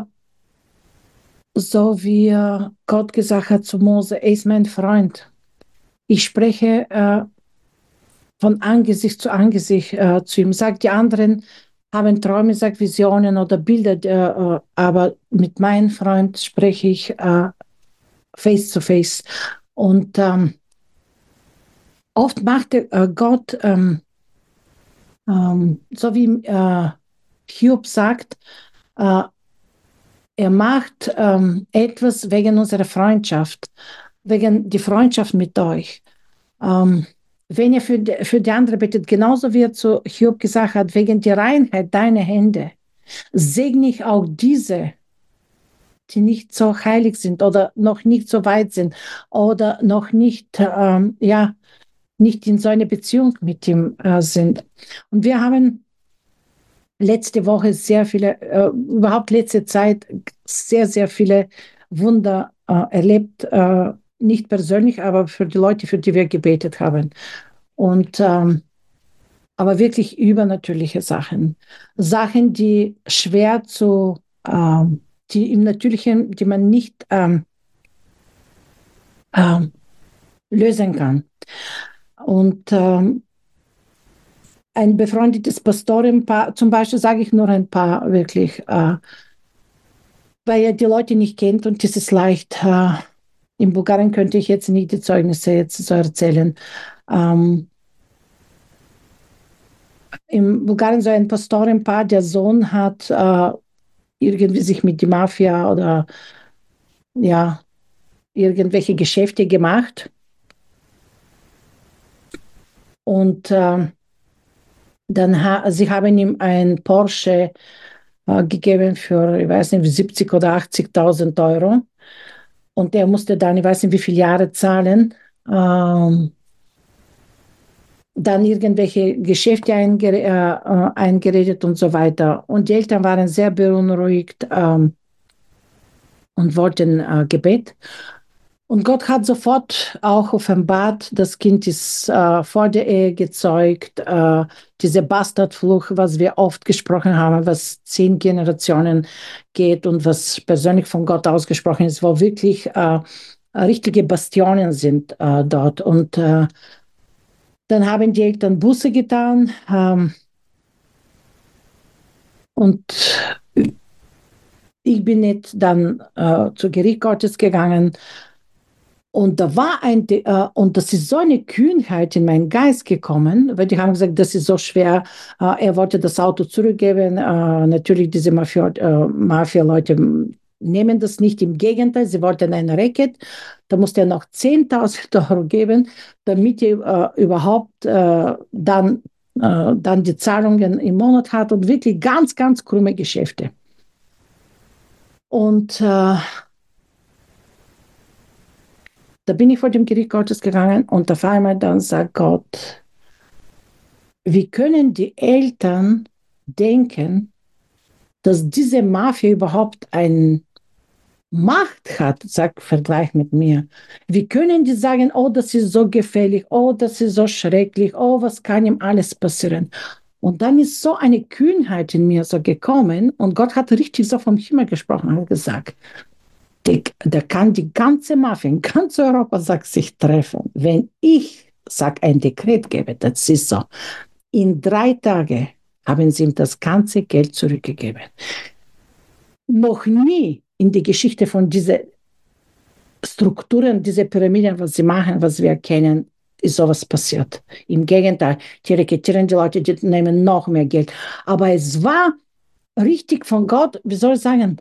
so wie äh, Gott gesagt hat zu Mose, er ist mein Freund. Ich spreche äh, von Angesicht zu Angesicht äh, zu ihm. Sagt, die anderen haben Träume, sagt Visionen oder Bilder, äh, äh, aber mit meinem Freund spreche ich äh, face to face. Und ähm, oft macht äh, Gott, ähm, ähm, so wie äh, Hiob sagt, äh, er macht ähm, etwas wegen unserer Freundschaft, wegen die Freundschaft mit euch. Ähm, wenn ihr für die, für die andere betet, genauso wie er zu Hiob gesagt hat, wegen der Reinheit deiner Hände, segne ich auch diese, die nicht so heilig sind oder noch nicht so weit sind oder noch nicht, ähm, ja, nicht in so einer Beziehung mit ihm äh, sind. Und wir haben letzte Woche sehr viele, äh, überhaupt letzte Zeit sehr, sehr viele Wunder äh, erlebt, äh, nicht persönlich, aber für die Leute, für die wir gebetet haben. Und ähm, aber wirklich übernatürliche Sachen. Sachen, die schwer zu, ähm, die im Natürlichen, die man nicht ähm, ähm, lösen kann. Und ähm, ein befreundetes Pastorenpaar, zum Beispiel sage ich nur ein paar wirklich, äh, weil ihr die Leute nicht kennt und das ist leicht. Äh, in Bulgarien könnte ich jetzt nicht die Zeugnisse jetzt so erzählen. Ähm, in Bulgarien so ein Pastorenpaar, der Sohn hat äh, irgendwie sich mit der Mafia oder ja, irgendwelche Geschäfte gemacht. Und äh, dann ha sie haben ihm ein Porsche äh, gegeben für, ich weiß nicht, siebzig oder achtzigtausend Euro. Und er musste dann, ich weiß nicht, wie viele Jahre zahlen. Ähm, dann irgendwelche Geschäfte eingere äh, eingeredet und so weiter. Und die Eltern waren sehr beunruhigt ähm, und wollten äh, Gebet. Und Gott hat sofort auch offenbart, das Kind ist äh, vor der Ehe gezeugt, äh, diese Bastardfluch, was wir oft gesprochen haben, was zehn Generationen geht und was persönlich von Gott ausgesprochen ist, wo wirklich äh, richtige Bastionen sind äh, dort. Und äh, dann haben die Eltern Buße getan ähm, und ich bin nicht dann äh, zu Gericht Gottes gegangen. Und da war ein, äh, und das ist so eine Kühnheit in meinen Geist gekommen, weil die haben gesagt, das ist so schwer. Äh, er wollte das Auto zurückgeben. Äh, natürlich, diese Mafia, äh, Mafia-Leute nehmen das nicht. Im Gegenteil, sie wollten ein Racket. Da musste er noch zehntausend Euro geben, damit er äh, überhaupt äh, dann, äh, dann die Zahlungen im Monat hat und wirklich ganz, ganz krumme Geschäfte. Und äh, da bin ich vor dem Gericht Gottes gegangen und auf einmal dann sagt Gott, wie können die Eltern denken, dass diese Mafia überhaupt eine Macht hat, sagt Vergleich mit mir. Wie können die sagen, oh, das ist so gefährlich, oh, das ist so schrecklich, oh, was kann ihm alles passieren? Und dann ist so eine Kühnheit in mir so gekommen und Gott hat richtig so vom Himmel gesprochen und gesagt, da kann die ganze Mafia in ganz Europa sagt, sich treffen. Wenn ich sag, ein Dekret gebe, das ist so. In drei Tagen haben sie ihm das ganze Geld zurückgegeben. Noch nie in der Geschichte von diesen Strukturen, diese Pyramiden, was sie machen, was wir kennen, ist sowas passiert. Im Gegenteil, die rekrutieren die Leute, die nehmen noch mehr Geld. Aber es war richtig von Gott, wie soll ich sagen,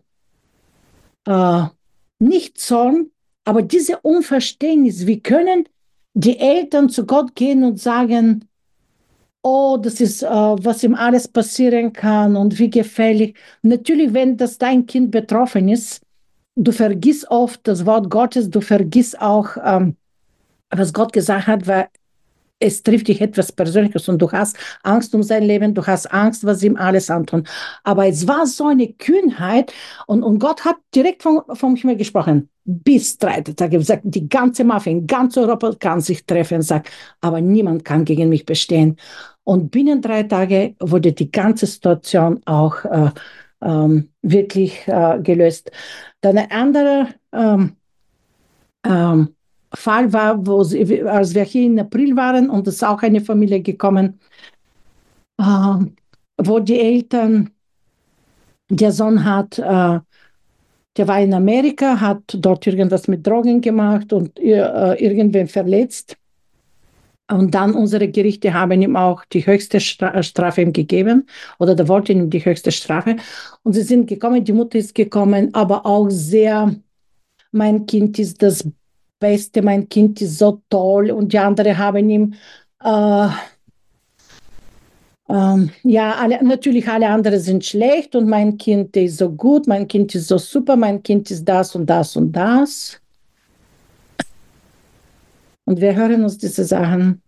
äh, nicht Zorn, aber diese Unverständnis. Wie können die Eltern zu Gott gehen und sagen, oh, das ist, äh, was ihm alles passieren kann und wie gefährlich. Natürlich, wenn das dein Kind betroffen ist, du vergisst oft das Wort Gottes, du vergisst auch, ähm, was Gott gesagt hat, weil es trifft dich etwas Persönliches und du hast Angst um sein Leben, du hast Angst, was ihm alles antun. Aber es war so eine Kühnheit und, und Gott hat direkt von, von Himmel gesprochen. Bis drei Tage gesagt, die ganze Mafia in ganz Europa kann sich treffen, sagt, aber niemand kann gegen mich bestehen. Und binnen drei Tagen wurde die ganze Situation auch äh, ähm, wirklich äh, gelöst. Dann ein anderer ähm, ähm, Fall war, wo sie, als wir hier im April waren und es ist auch eine Familie gekommen, äh, wo die Eltern, der Sohn hat, äh, der war in Amerika, hat dort irgendwas mit Drogen gemacht und äh, irgendwen verletzt. Und dann unsere Gerichte haben ihm auch die höchste Stra Strafe ihm gegeben oder da wollten ihm die höchste Strafe. Und sie sind gekommen, die Mutter ist gekommen, aber auch sehr, mein Kind ist das Beste, mein Kind ist so toll und die anderen haben ihm, äh, ähm, ja, alle, natürlich alle anderen sind schlecht und mein Kind ist so gut, mein Kind ist so super, mein Kind ist das und das und das. Und wir hören uns diese Sachen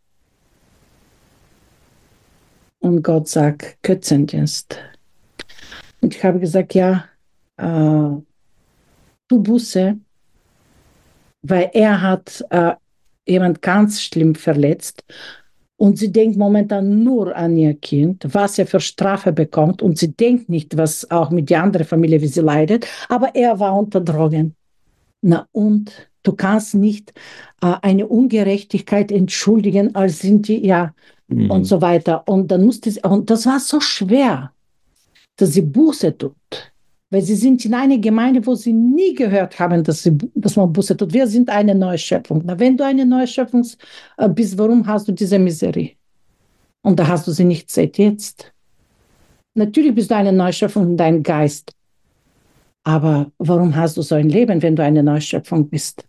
und Gott sagt, Götzendienst. Und ich habe gesagt, ja, äh, tu Buße, weil er hat äh, jemand ganz schlimm verletzt und sie denkt momentan nur an ihr Kind, was er für Strafe bekommt und sie denkt nicht, was auch mit der anderen Familie, wie sie leidet, aber er war unter Drogen. Na und du kannst nicht äh, eine Ungerechtigkeit entschuldigen, als sind die, ja, mhm. und so weiter. Und dann musste sie, und das war so schwer, dass sie Buße tut. Weil sie sind in einer Gemeinde, wo sie nie gehört haben, dass, sie, dass man Buße tut. Wir sind eine neue Schöpfung. Na, wenn du eine neue Schöpfung bist, warum hast du diese Miserie? Und da hast du sie nicht seit jetzt. Natürlich bist du eine neue Schöpfung in deinem Geist. Aber warum hast du so ein Leben, wenn du eine Neuschöpfung bist?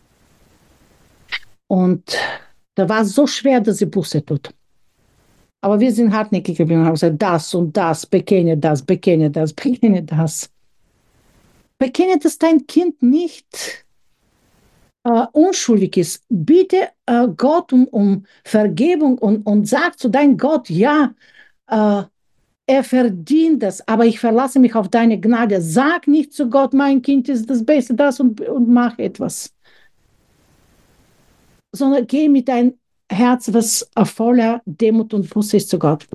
Und da war es so schwer, dass sie Buße tut. Aber wir sind hartnäckig geblieben und haben gesagt, das und das, bekenne das, bekenne das, bekenne das. Bekenne das dein Kind nicht schuldig ist, bitte äh, Gott um, um Vergebung und, und sag zu deinem Gott, ja, äh, er verdient das, aber ich verlasse mich auf deine Gnade. Sag nicht zu Gott, mein Kind ist das Beste, das und, und mach etwas. Sondern geh mit deinem Herz, was voller Demut und Buße ist, zu Gott.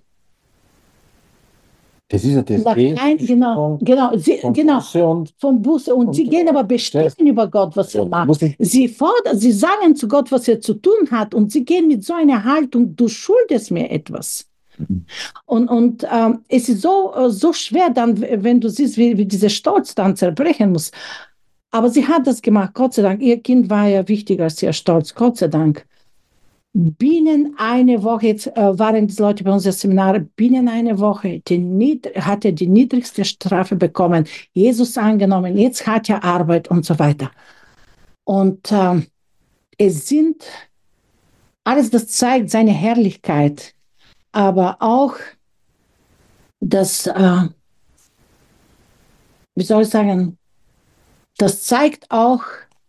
Das ist ja das Nach Gehen kein, genau, von, genau, sie, von genau, Buße und, von Buße. Und, und sie gehen aber bestimmen das- über Gott, was er Ja, macht. muss ich- Sie fordern, sie sagen zu Gott, was er zu tun hat. Und sie gehen mit so einer Haltung, du schuldest mir etwas. Und, und ähm, es ist so, äh, so schwer dann, wenn du siehst, wie, wie dieser Stolz dann zerbrechen muss. Aber sie hat das gemacht, Gott sei Dank. Ihr Kind war ja wichtiger als ihr Stolz, Gott sei Dank. Binnen eine Woche, jetzt äh, waren die Leute bei uns im Seminar, binnen eine Woche die nied- hat er die niedrigste Strafe bekommen, Jesus angenommen, jetzt hat er Arbeit und so weiter. Und ähm, es sind, alles das zeigt seine Herrlichkeit, aber auch das, äh, wie soll ich sagen, das zeigt auch,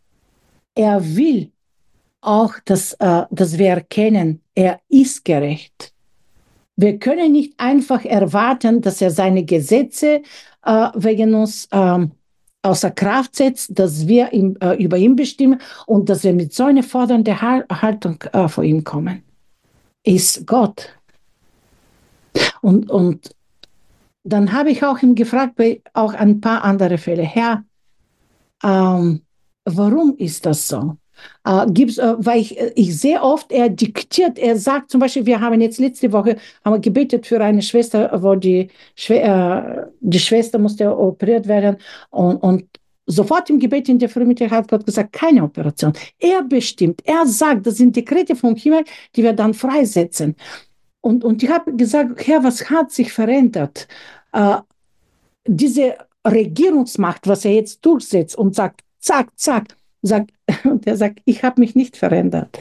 er will auch, dass, äh, dass wir erkennen, er ist gerecht. Wir können nicht einfach erwarten, dass er seine Gesetze äh, wegen uns ähm, außer Kraft setzt, dass wir ihm, äh, über ihn bestimmen und dass wir mit so einer fordernden Haltung äh, vor ihm kommen. Ist Gott. Und, und dann habe ich auch ihn gefragt, bei auch ein paar andere Fälle, Herr, ähm, warum ist das so? Äh, gibt's, äh, weil ich, ich sehe oft, er diktiert, er sagt zum Beispiel, wir haben jetzt letzte Woche haben wir gebetet für eine Schwester, wo die, Schw äh, die Schwester musste operiert werden und, und sofort im Gebet in der Frühmittag hat Gott gesagt, keine Operation. Er bestimmt, er sagt, das sind Dekrete vom Himmel, die wir dann freisetzen. Und, und ich habe gesagt, Herr, was hat sich verändert? Äh, diese Regierungsmacht, was er jetzt durchsetzt und sagt, zack, zack, sagt, und er sagt, ich habe mich nicht verändert,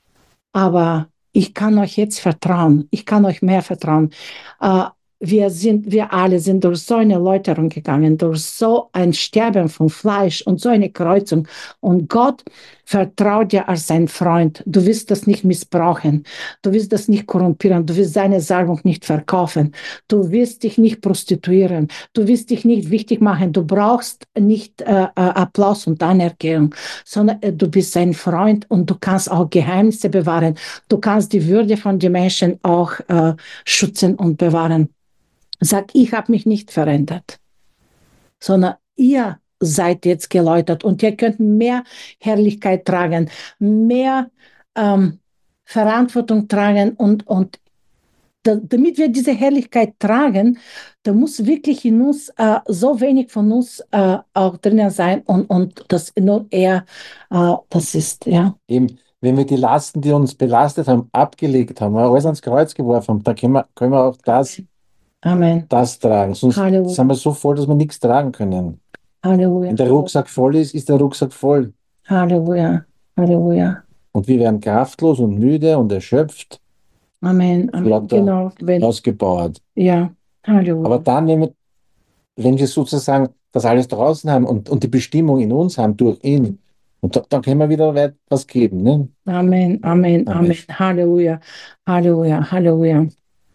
aber ich kann euch jetzt vertrauen, ich kann euch mehr vertrauen. Äh, wir sind, wir alle sind durch so eine Läuterung gegangen, durch so ein Sterben von Fleisch und so eine Kreuzung. Und Gott vertraut dir als sein Freund. Du wirst das nicht missbrauchen. Du wirst das nicht korrumpieren. Du wirst seine Salbung nicht verkaufen. Du wirst dich nicht prostituieren. Du wirst dich nicht wichtig machen. Du brauchst nicht äh, Applaus und Anerkennung, sondern äh, du bist sein Freund und du kannst auch Geheimnisse bewahren. Du kannst die Würde von den Menschen auch äh, schützen und bewahren. Sag, ich habe mich nicht verändert, sondern ihr seid jetzt geläutert und ihr könnt mehr Herrlichkeit tragen, mehr ähm, Verantwortung tragen und, und da, damit wir diese Herrlichkeit tragen, da muss wirklich in uns äh, so wenig von uns äh, auch drinnen sein und, und das nur er, äh, das ist, ja. Eben, wenn wir die Lasten, die uns belastet haben, abgelegt haben, alles ans Kreuz geworfen haben, da können wir, können wir auch das, Amen. das tragen. Sonst Halleluja. sind wir so voll, dass wir nichts tragen können. Halleluja. Wenn der Rucksack voll ist, ist der Rucksack voll. Halleluja. Halleluja. Und wir werden kraftlos und müde und erschöpft, Amen. Amen. lauter Genau. Wenn, ausgebaut. ja. Halleluja. Aber dann, wenn wir, wenn wir sozusagen das alles draußen haben und, und die Bestimmung in uns haben durch ihn, und da, dann können wir wieder weit was geben. Ne? Amen. Amen. Amen. Amen. Halleluja. Halleluja. Halleluja.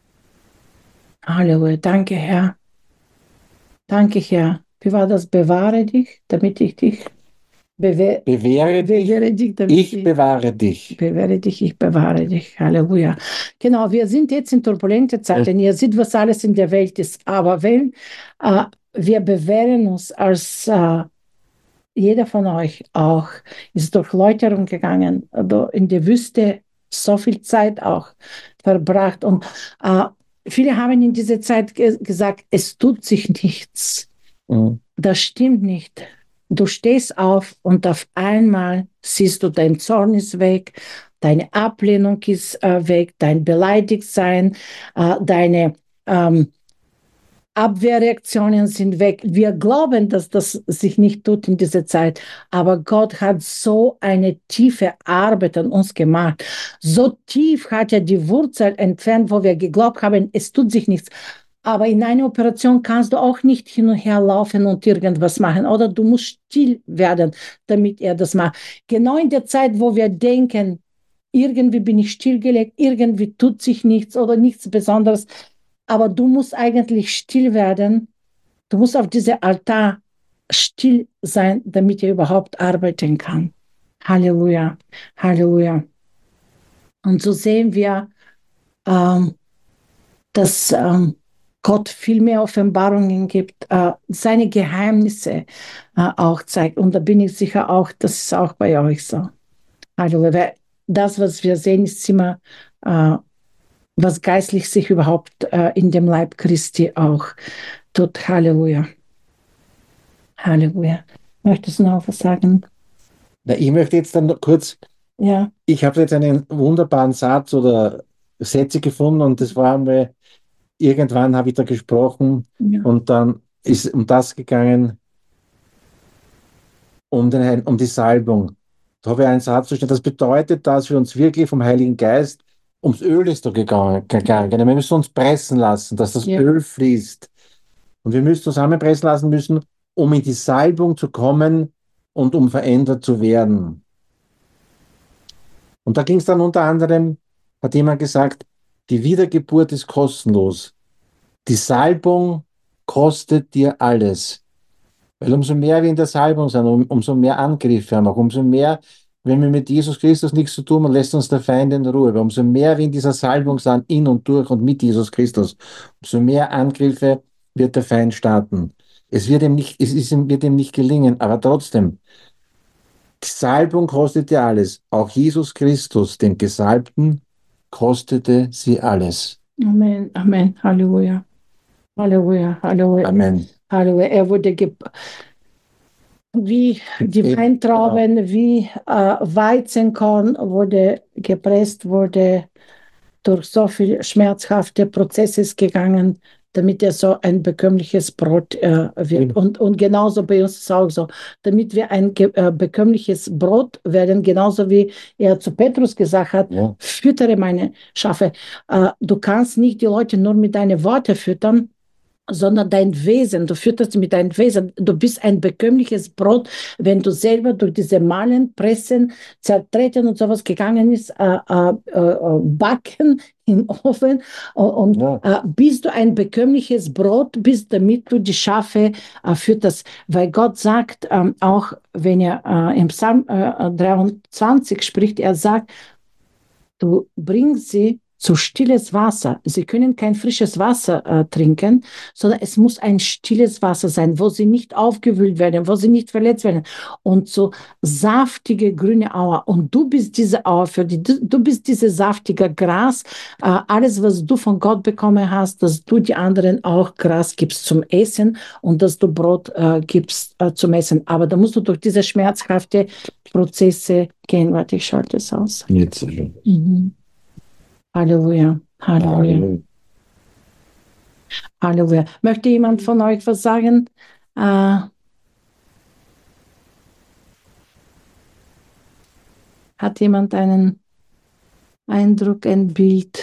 Halleluja. Danke, Herr. Danke, Herr. Wie war das? Bewahre dich, damit ich dich bewe Bewähre dich, bewähre dich, damit ich bewahre dich. bewähre dich, ich bewahre dich. Halleluja. Genau, wir sind jetzt in turbulente Zeiten. Ihr seht, was alles in der Welt ist. Aber wenn äh, wir bewähren uns als äh, jeder von euch auch, ist durch Läuterung gegangen, also in der Wüste so viel Zeit auch verbracht. Und äh, viele haben in dieser Zeit ge gesagt, es tut sich nichts. Mhm. Das stimmt nicht. Du stehst auf und auf einmal siehst du, dein Zorn ist weg, deine Ablehnung ist äh, weg, dein Beleidigtsein, äh, deine ähm, Abwehrreaktionen sind weg. Wir glauben, dass das sich nicht tut in dieser Zeit, aber Gott hat so eine tiefe Arbeit an uns gemacht. So tief hat er die Wurzel entfernt, wo wir geglaubt haben, es tut sich nichts. Aber in einer Operation kannst du auch nicht hin und her laufen und irgendwas machen. Oder du musst still werden, damit er das macht. Genau in der Zeit, wo wir denken, irgendwie bin ich stillgelegt, irgendwie tut sich nichts oder nichts Besonderes. Aber du musst eigentlich still werden. Du musst auf diesem Altar still sein, damit er überhaupt arbeiten kann. Halleluja, Halleluja. Und so sehen wir, ähm, dass ähm, Gott viel mehr Offenbarungen gibt, äh, seine Geheimnisse äh, auch zeigt. Und da bin ich sicher auch, das ist auch bei euch so. Halleluja. Weil das, was wir sehen, ist immer, äh, was geistlich sich überhaupt äh, in dem Leib Christi auch tut. Halleluja. Halleluja. Möchtest du noch was sagen? Na, ich möchte jetzt dann noch kurz, Ja. ich habe jetzt einen wunderbaren Satz oder Sätze gefunden und das war einmal, irgendwann habe ich da gesprochen Ja. und dann ist um das gegangen, um, den, um die Salbung. Da habe ich einen Satz verstanden. Das bedeutet, dass wir uns wirklich vom Heiligen Geist ums Öl ist da gegangen. gegangen. Wir müssen uns pressen lassen, dass das Ja. Öl fließt. Und wir müssen zusammenpressen lassen müssen, um in die Salbung zu kommen und um verändert zu werden. Und da ging es dann unter anderem, hat jemand gesagt, die Wiedergeburt ist kostenlos. Die Salbung kostet dir alles. Weil umso mehr wir in der Salbung sind, um, umso mehr Angriffe haben wir, umso mehr, wenn wir mit Jesus Christus nichts zu tun haben, lässt uns der Feind in Ruhe. Weil umso mehr wir in dieser Salbung sind, in und durch und mit Jesus Christus, umso mehr Angriffe wird der Feind starten. Es wird ihm nicht, es ist, ihm- wird ihm nicht gelingen, aber trotzdem, die Salbung kostet dir alles. Auch Jesus Christus, den Gesalbten, kostete sie alles. Amen, Amen, Halleluja. Halleluja, Halleluja. Amen. Halleluja. Er wurde ge wie die Eben, Weintrauben, wie äh, Weizenkorn wurde gepresst, wurde durch so viel schmerzhafte Prozesse gegangen, damit er so ein bekömmliches Brot äh, wird. Eben. Und, und genauso bei uns ist es auch so, damit wir ein ge- äh, bekömmliches Brot werden, genauso wie er zu Petrus gesagt hat, Ja. füttere meine Schafe. Äh, du kannst nicht die Leute nur mit deinen Worten füttern, sondern dein Wesen, du fütterst mit deinem Wesen, du bist ein bekömmliches Brot, wenn du selber durch diese Malen, Pressen, Zertreten und sowas gegangen ist, äh, äh, äh, backen im Ofen und Ja. äh, bist du ein bekömmliches Brot bist, damit du die Schafe äh, fütterst, weil Gott sagt ähm, auch, wenn er äh, im Psalm äh, dreiundzwanzig spricht, er sagt, du bringst sie zu stilles Wasser. Sie können kein frisches Wasser äh, trinken, sondern es muss ein stilles Wasser sein, wo sie nicht aufgewühlt werden, wo sie nicht verletzt werden. Und so saftige grüne Auer. Und du bist diese Auer für die, du, du bist diese saftige Gras. Äh, alles, was du von Gott bekommen hast, dass du die anderen auch Gras gibst zum Essen und dass du Brot äh, gibst äh, zum Essen. Aber da musst du durch diese schmerzhafte Prozesse gehen. Warte, ich schalte es aus. Jetzt. Mhm. Halleluja, Halleluja, Halleluja. Möchte jemand von euch was sagen? Äh, hat jemand einen Eindruck, ein Bild?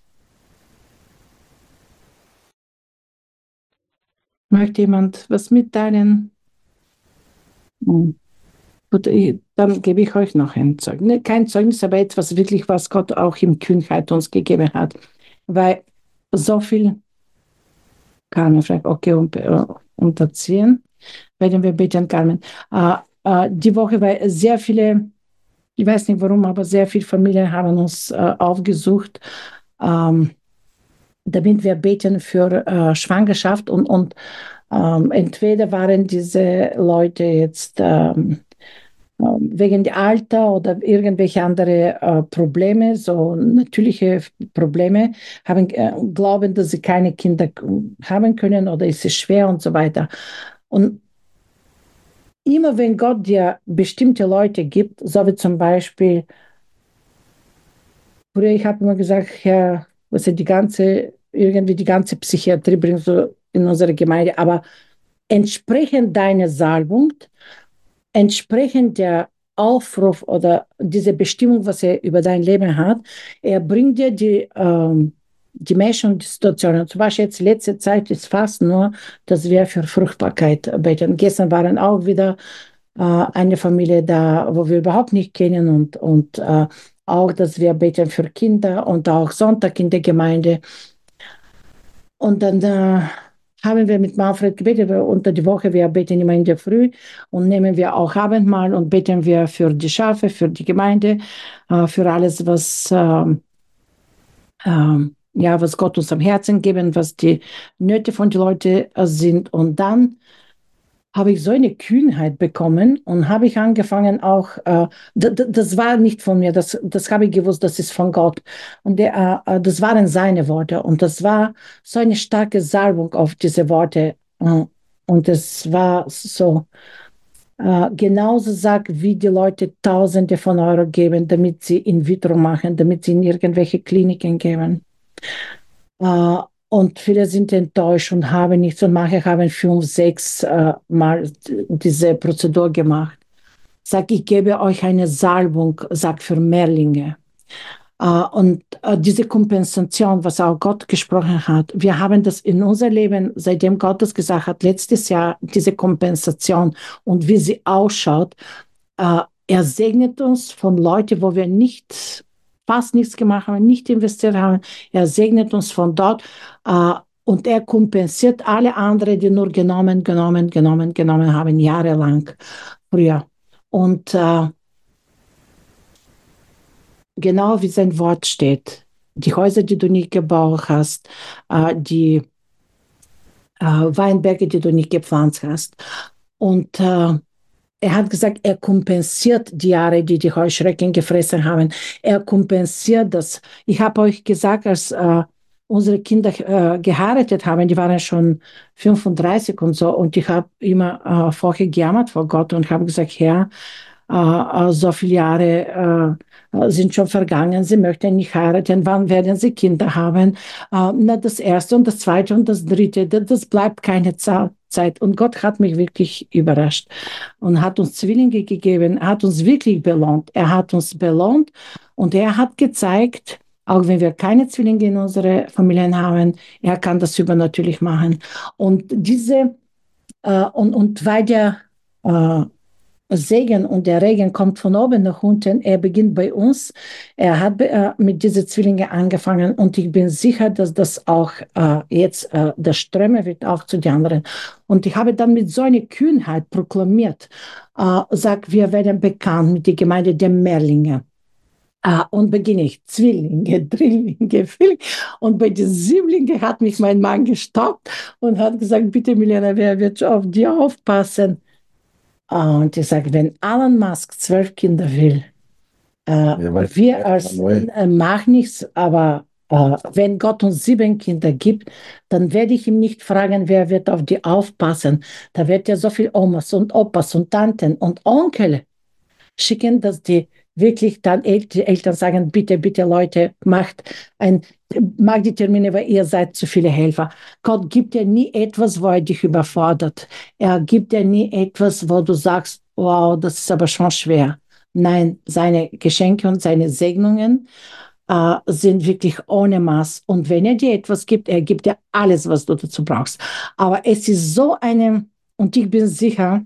Möchte jemand was mitteilen? Hm. Gut, ich, dann gebe ich euch noch ein Zeugnis. Kein Zeugnis, aber etwas wirklich, was Gott auch in Kühnheit uns gegeben hat. Weil so viel Carmen fragt, okay, und, äh, unterziehen, werden wir beten, Carmen. Äh, äh, die Woche, weil sehr viele, ich weiß nicht warum, aber sehr viele Familien haben uns äh, aufgesucht, ähm, damit wir beten für äh, Schwangerschaft und, und ähm, entweder waren diese Leute jetzt ähm, ähm, wegen der Alter oder irgendwelche andere äh, Probleme, so natürliche Probleme, haben, äh, glauben, dass sie keine Kinder haben können oder ist es schwer und so weiter. Und immer wenn Gott dir bestimmte Leute gibt, so wie zum Beispiel, früher ich habe immer gesagt, Herr, was ist die ganze, irgendwie die ganze Psychiatrie bringst du in unsere Gemeinde, aber entsprechend deiner Salbung, entsprechend der Aufruf oder diese Bestimmung, was er über dein Leben hat, er bringt dir die, ähm, die Menschen und die Situationen. Zum Beispiel jetzt letzte Zeit ist fast nur, dass wir für Fruchtbarkeit beten. Gestern waren auch wieder äh, eine Familie da, wo wir überhaupt nicht kennen und, und äh, auch, dass wir beten für Kinder und auch Sonntag in der Gemeinde. Und dann äh, haben wir mit Manfred gebetet, weil unter die Woche, wir beten immer in der Früh und nehmen wir auch Abendmahl und beten wir für die Schafe, für die Gemeinde, äh, für alles, was, ähm, ähm, ja, was Gott uns am Herzen geben, was die Nöte von den Leuten äh, sind. Und dann habe ich so eine Kühnheit bekommen und habe ich angefangen auch, äh, d- d- das war nicht von mir, das, das habe ich gewusst, das ist von Gott. Und der, äh, äh, das waren seine Worte und das war so eine starke Salbung auf diese Worte. Äh, und es war so, äh, genauso sagt, wie die Leute Tausende von Euro geben, damit sie in vitro machen, damit sie in irgendwelche Kliniken geben. Äh, und viele sind enttäuscht und haben nichts und manche haben fünf, sechs äh, Mal diese Prozedur gemacht. Sag, ich gebe euch eine Salbung, sagt für Mehrlinge. Äh, und äh, diese Kompensation, was auch Gott gesprochen hat, wir haben das in unser Leben, seitdem Gott das gesagt hat, letztes Jahr, diese Kompensation und wie sie ausschaut, äh, er segnet uns von Leuten, wo wir nicht, fast nichts gemacht haben, nicht investiert haben. Er segnet uns von dort äh, und er kompensiert alle anderen, die nur genommen, genommen, genommen, genommen haben, jahrelang früher. Und äh, genau wie sein Wort steht, die Häuser, die du nicht gebaut hast, äh, die äh, Weinberge, die du nicht gepflanzt hast. Und äh, er hat gesagt, er kompensiert die Jahre, die die Heuschrecken gefressen haben. Er kompensiert das. Ich habe euch gesagt, als äh, unsere Kinder äh, geheiratet haben, die waren schon fünfunddreißig und so, und ich habe immer äh, vorher gejammert vor Gott und habe gesagt, Herr, äh, äh, so viele Jahre äh, sind schon vergangen, Sie möchten nicht heiraten, wann werden Sie Kinder haben? Äh, na, das erste und das zweite und das dritte, das, das bleibt keine Zeit. Und Gott hat mich wirklich überrascht und hat uns Zwillinge gegeben, hat uns wirklich belohnt. Er hat uns belohnt und er hat gezeigt, auch wenn wir keine Zwillinge in unseren Familien haben, er kann das übernatürlich machen. Und diese, äh, und, und weil der äh, Segen und der Regen kommt von oben nach unten. Er beginnt bei uns. Er hat äh, mit diesen Zwillingen angefangen und ich bin sicher, dass das auch äh, jetzt äh, der Ströme wird auch zu den anderen. Und ich habe dann mit so einer Kühnheit proklamiert, äh, sagt, wir werden bekannt mit der Gemeinde der Mehrlinge. Ah, und beginne ich Zwillinge, Drillinge, Vierlinge. Und bei den Sieblingen hat mich mein Mann gestoppt und hat gesagt, bitte Milena, wer wird auf die aufpassen? Und ich sage, wenn Elon Musk zwölf Kinder will, äh, Ja, wir als äh, machen nichts, aber äh, wenn Gott uns sieben Kinder gibt, dann werde ich ihm nicht fragen, wer wird auf die aufpassen. Da wird ja so viel Omas und Opas und Tanten und Onkel schicken, dass die wirklich dann El die Eltern sagen, bitte, bitte Leute, macht ein, macht die Termine, weil ihr seid zu viele Helfer. Gott gibt dir nie etwas, wo er dich überfordert. Er gibt dir nie etwas, wo du sagst, wow, das ist aber schon schwer. Nein, seine Geschenke und seine Segnungen äh, sind wirklich ohne Maß. Und wenn er dir etwas gibt, er gibt dir alles, was du dazu brauchst. Aber es ist so eine, und ich bin sicher,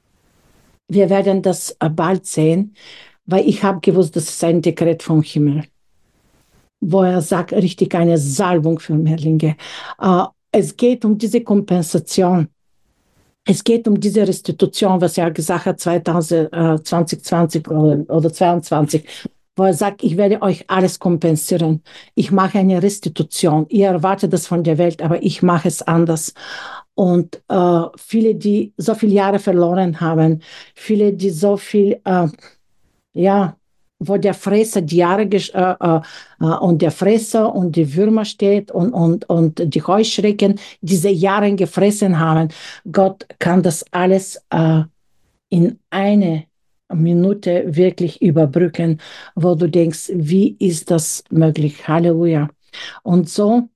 wir werden das bald sehen, weil ich habe gewusst, das ist ein Dekret vom Himmel, wo er sagt, richtig eine Salbung für Mehrlinge. Äh, es geht um diese Kompensation. Es geht um diese Restitution, was er gesagt hat, zwanzig zwanzig oder, oder zweiundzwanzig, wo er sagt, ich werde euch alles kompensieren. Ich mache eine Restitution. Ihr erwartet das von der Welt, aber ich mache es anders. Und äh, viele, die so viele Jahre verloren haben, viele, die so viel, äh, ja, wo der Fresser die Jahre äh, äh, und der Fresser und die Würmer steht und, und, und die Heuschrecken diese Jahre gefressen haben. Gott kann das alles äh, in eine Minute wirklich überbrücken, wo du denkst, wie ist das möglich? Halleluja. Und so,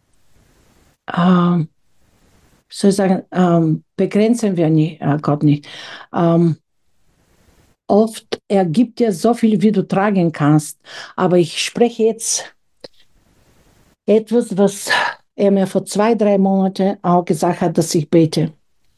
äh, soll ich sagen, ähm, begrenzen wir nie, äh, Gott nicht. Ähm, oft, er gibt dir so viel, wie du tragen kannst. Aber ich spreche jetzt, etwas, was er mir vor zwei, drei Monaten auch gesagt hat, dass ich bete.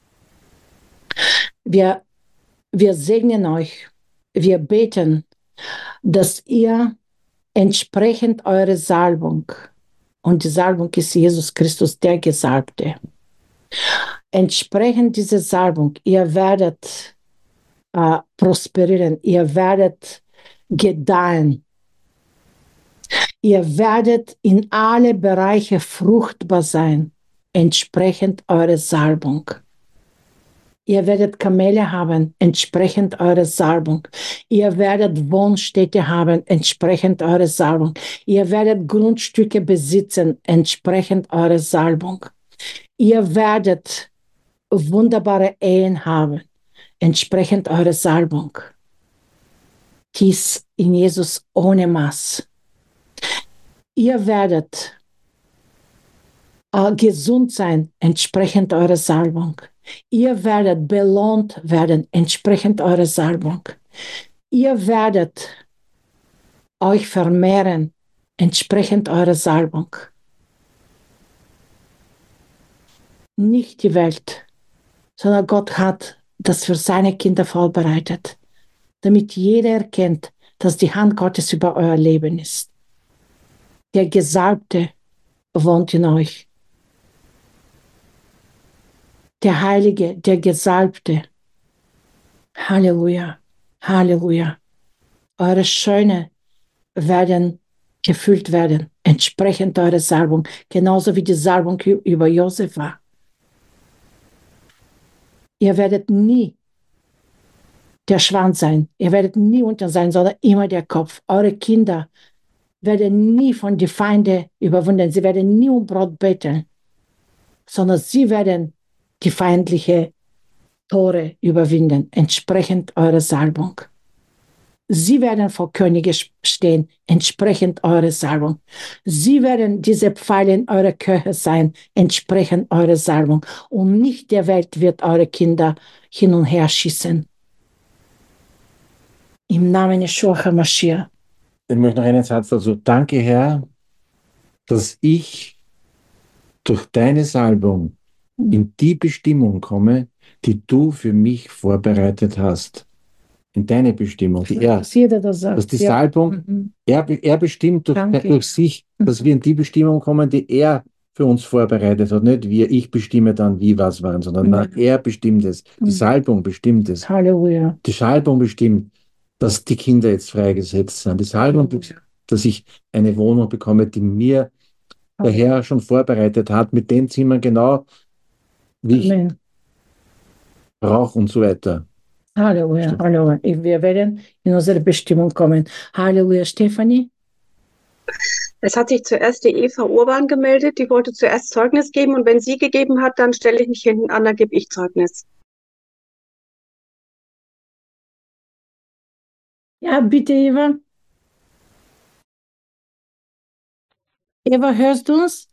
Wir, wir segnen euch, wir beten, dass ihr entsprechend eure Salbung, und die Salbung ist Jesus Christus, der Gesalbte, entsprechend dieser Salbung, ihr werdet äh, prosperieren, ihr werdet gedeihen, ihr werdet in alle Bereiche fruchtbar sein, entsprechend eure Salbung. Ihr werdet Kamele haben, entsprechend eure Salbung. Ihr werdet Wohnstätte haben, entsprechend eure Salbung. Ihr werdet Grundstücke besitzen, entsprechend eure Salbung. Ihr werdet wunderbare Ehen haben, entsprechend eure Salbung. Dies in Jesus ohne Maß. Ihr werdet äh, gesund sein, entsprechend eure Salbung. Ihr werdet belohnt werden, entsprechend eurer Salbung. Ihr werdet euch vermehren, entsprechend eurer Salbung. Nicht die Welt, sondern Gott hat das für seine Kinder vorbereitet, damit jeder erkennt, dass die Hand Gottes über euer Leben ist. Der Gesalbte wohnt in euch. Der Heilige, der Gesalbte. Halleluja, Halleluja. Eure Schöne werden gefüllt werden, entsprechend eurer Salbung, genauso wie die Salbung über Josef war. Ihr werdet nie der Schwanz sein, ihr werdet nie unten sein, sondern immer der Kopf. Eure Kinder werden nie von den Feinden überwunden, sie werden nie um Brot betteln, sondern sie werden die feindliche Tore überwinden, entsprechend eurer Salbung. Sie werden vor Könige stehen, entsprechend eurer Salbung. Sie werden diese Pfeile in eurer Köcher sein, entsprechend eurer Salbung. Und nicht der Welt wird eure Kinder hin und her schießen. Im Namen Yeshua HaMashiach. Ich möchte noch einen Satz dazu. Danke, Herr, dass ich durch deine Salbung in die Bestimmung komme, die du für mich vorbereitet hast. In deine Bestimmung. Die er, dass jeder das sagt. dass die Ja. Salbung, Mhm. er, er bestimmt durch, durch sich, dass wir in die Bestimmung kommen, die er für uns vorbereitet hat. Nicht wir, ich bestimme dann, wie was waren, sondern Mhm. nein, er bestimmt es. Die Mhm. Salbung bestimmt es. Halleluja. Die Salbung bestimmt, dass die Kinder jetzt freigesetzt sind. Die Salbung, dass ich eine Wohnung bekomme, die mir der Herr schon vorbereitet hat, mit den Zimmern genau, wie Amen. ich brauche und so weiter. Halleluja, Halleluja. Wir werden in unsere Bestimmung kommen. Halleluja, Stefanie. Es hat sich zuerst die Eva Urban gemeldet, die wollte zuerst Zeugnis geben und wenn sie gegeben hat, dann stelle ich mich hinten an, dann gebe ich Zeugnis. Ja, bitte, Eva. Eva, hörst du uns?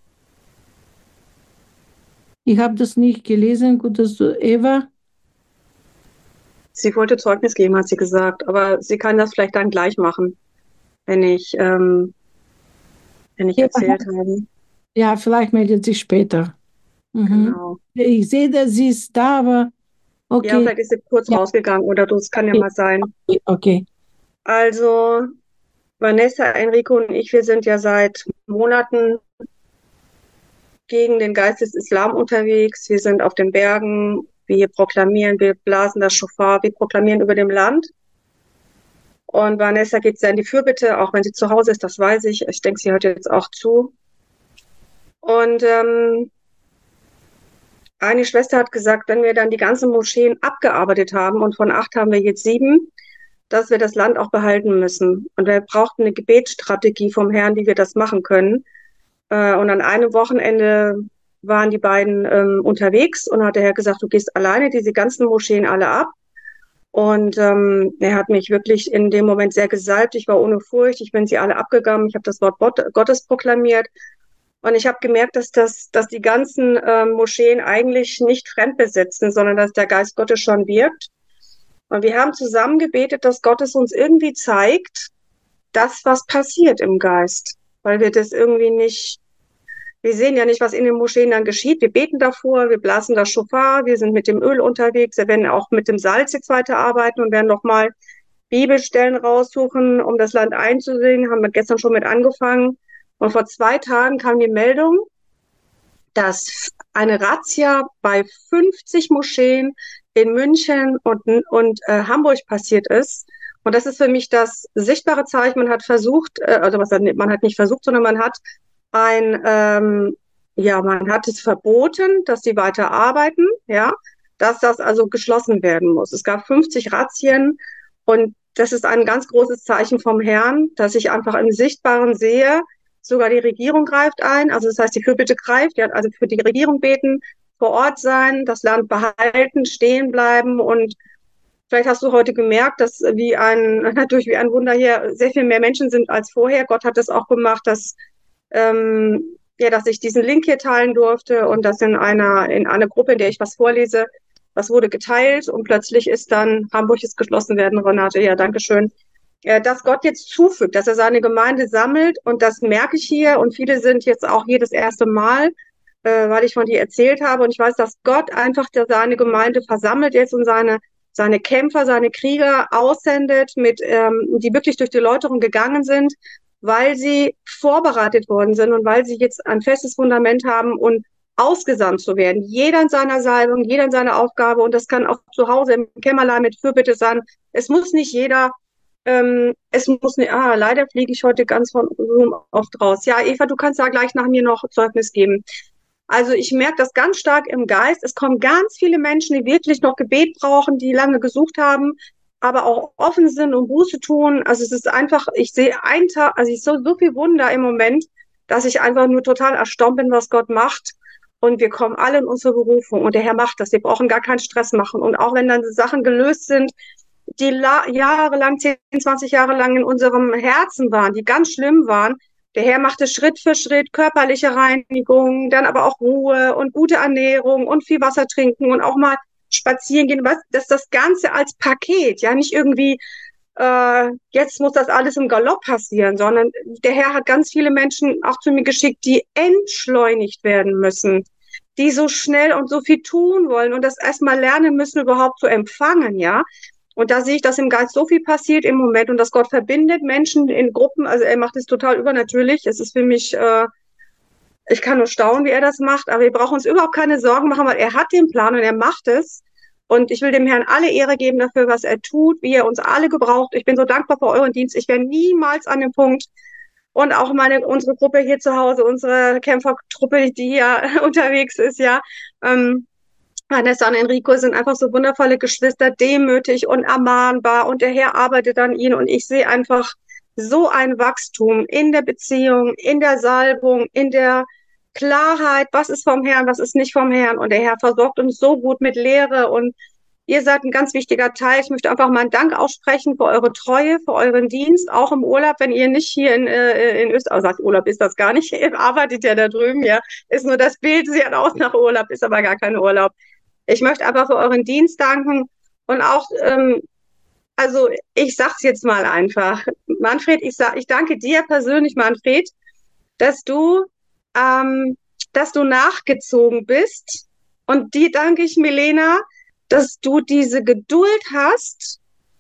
Ich habe das nicht gelesen. Gut, dass du, Eva. Sie wollte Zeugnis geben, hat sie gesagt, aber sie kann das vielleicht dann gleich machen, wenn ich, ähm, wenn ich Eva, erzählt habe. Ja, vielleicht meldet sie später. Mhm. Genau. Ich sehe, dass sie ist da, aber okay. Ja, vielleicht ist sie kurz Ja. rausgegangen oder so, das kann Okay. ja mal sein. Okay. Also, Vanessa, Enrico und ich, wir sind ja seit Monaten gegen den Geist des Islam unterwegs. Wir sind auf den Bergen, wir proklamieren, wir blasen das Schofar, wir proklamieren über dem Land. Und Vanessa geht sehr in die Fürbitte, auch wenn sie zu Hause ist, das weiß ich. Ich denke, sie hört jetzt auch zu. Und ähm, eine Schwester hat gesagt, wenn wir dann die ganzen Moscheen abgearbeitet haben und von acht haben wir jetzt sieben, dass wir das Land auch behalten müssen. Und wir brauchten eine Gebetsstrategie vom Herrn, wie wir das machen können. Äh, und an einem Wochenende waren die beiden ähm, unterwegs und hat der Herr gesagt, du gehst alleine diese ganzen Moscheen alle ab. Und ähm, er hat mich wirklich in dem Moment sehr gesalbt. Ich war ohne Furcht. Ich bin sie alle abgegangen. Ich habe das Wort Gottes proklamiert. Und ich habe gemerkt, dass das, dass die ganzen ähm, Moscheen eigentlich nicht fremdbesetzt sind, sondern dass der Geist Gottes schon wirkt. Und wir haben zusammen gebetet, dass Gott es uns irgendwie zeigt, das, was passiert im Geist. weil wir das irgendwie nicht, wir sehen ja nicht, was in den Moscheen dann geschieht. Wir beten davor, wir blasen das Schofar, wir sind mit dem Öl unterwegs, wir werden auch mit dem Salz jetzt weiterarbeiten und werden nochmal Bibelstellen raussuchen, um das Land einzusehen. Haben wir gestern schon mit angefangen. Und vor zwei Tagen kam die Meldung, dass eine Razzia bei fünfzig Moscheen in München und, und äh, Hamburg passiert ist. Und das ist für mich das sichtbare Zeichen. Man hat versucht, äh, also was, man hat nicht versucht, sondern man hat ein, ähm, ja, man hat es verboten, dass die weiter arbeiten, ja, dass das also geschlossen werden muss. Es gab fünfzig Razzien und das ist ein ganz großes Zeichen vom Herrn, dass ich einfach im Sichtbaren sehe, sogar die Regierung greift ein, also das heißt, die Fürbitte greift, die hat also für die Regierung beten, vor Ort sein, das Land behalten, stehen bleiben und vielleicht hast du heute gemerkt, dass wie ein, natürlich wie ein Wunder hier sehr viel mehr Menschen sind als vorher. Gott hat das auch gemacht, dass Ähm, ja, dass ich diesen Link hier teilen durfte und das in einer, in einer Gruppe, in der ich was vorlese, was wurde geteilt und plötzlich ist dann, Hamburg ist geschlossen werden, Renate, ja, danke schön, äh, dass Gott jetzt zufügt, dass er seine Gemeinde sammelt und das merke ich hier und viele sind jetzt auch hier das erste Mal, äh, weil ich von dir erzählt habe und ich weiß, dass Gott einfach der, seine Gemeinde versammelt jetzt und seine seine Kämpfer, seine Krieger aussendet, mit, ähm, die wirklich durch die Läuterung gegangen sind, weil sie vorbereitet worden sind und weil sie jetzt ein festes Fundament haben und ausgesandt zu werden. Jeder in seiner Salbung, jeder in seiner Aufgabe und das kann auch zu Hause im Kämmerlein mit Fürbitte sein. Es muss nicht jeder, ähm, es muss nicht, ah, leider fliege ich heute ganz von Zoom oft raus. Ja, Eva, du kannst ja gleich nach mir noch Zeugnis geben. Also ich merke das ganz stark im Geist. Es kommen ganz viele Menschen, die wirklich noch Gebet brauchen, die lange gesucht haben, aber auch offen sind und Buße tun. Also es ist einfach, ich sehe einen Tag, also ich sehe so viel Wunder im Moment, dass ich einfach nur total erstaunt bin, was Gott macht. Und wir kommen alle in unsere Berufung und der Herr macht das. Wir brauchen gar keinen Stress machen. Und auch wenn dann Sachen gelöst sind, die la- jahrelang, zehn, zwanzig Jahre lang in unserem Herzen waren, die ganz schlimm waren, der Herr machte Schritt für Schritt körperliche Reinigung, dann aber auch Ruhe und gute Ernährung und viel Wasser trinken und auch mal spazieren gehen, was, das das Ganze als Paket, ja, nicht irgendwie, äh, jetzt muss das alles im Galopp passieren, sondern der Herr hat ganz viele Menschen auch zu mir geschickt, die entschleunigt werden müssen, die so schnell und so viel tun wollen und das erstmal lernen müssen, überhaupt zu empfangen, ja. Und da sehe ich, dass im Geist so viel passiert im Moment und dass Gott verbindet Menschen in Gruppen, also er macht es total übernatürlich, es ist für mich, äh, ich kann nur staunen, wie er das macht, aber wir brauchen uns überhaupt keine Sorgen machen, weil er hat den Plan und er macht es. Und ich will dem Herrn alle Ehre geben dafür, was er tut, wie er uns alle gebraucht. Ich bin so dankbar für euren Dienst. Ich wäre niemals an dem Punkt. Und auch meine, unsere Gruppe hier zu Hause, unsere Kämpfertruppe, die hier unterwegs ist, ja. Ähm, Vanessa und Enrico sind einfach so wundervolle Geschwister, demütig und ermahnbar. Und der Herr arbeitet an ihnen. Und ich sehe einfach so ein Wachstum in der Beziehung, in der Salbung, in der Klarheit, was ist vom Herrn, was ist nicht vom Herrn. Und der Herr versorgt uns so gut mit Lehre und ihr seid ein ganz wichtiger Teil. Ich möchte einfach mal einen Dank aussprechen für eure Treue, für euren Dienst, auch im Urlaub, wenn ihr nicht hier in, äh, in Österreich, also sagt, Urlaub ist das gar nicht, ihr arbeitet ja da drüben, ja, ist nur das Bild, sieht aus nach Urlaub, ist aber gar kein Urlaub. Ich möchte einfach für euren Dienst danken und auch, ähm, also ich sag's jetzt mal einfach, Manfred, ich sag, ich danke dir persönlich, Manfred, dass du Ähm, dass du nachgezogen bist. Und die danke ich, Milena, dass du diese Geduld hast,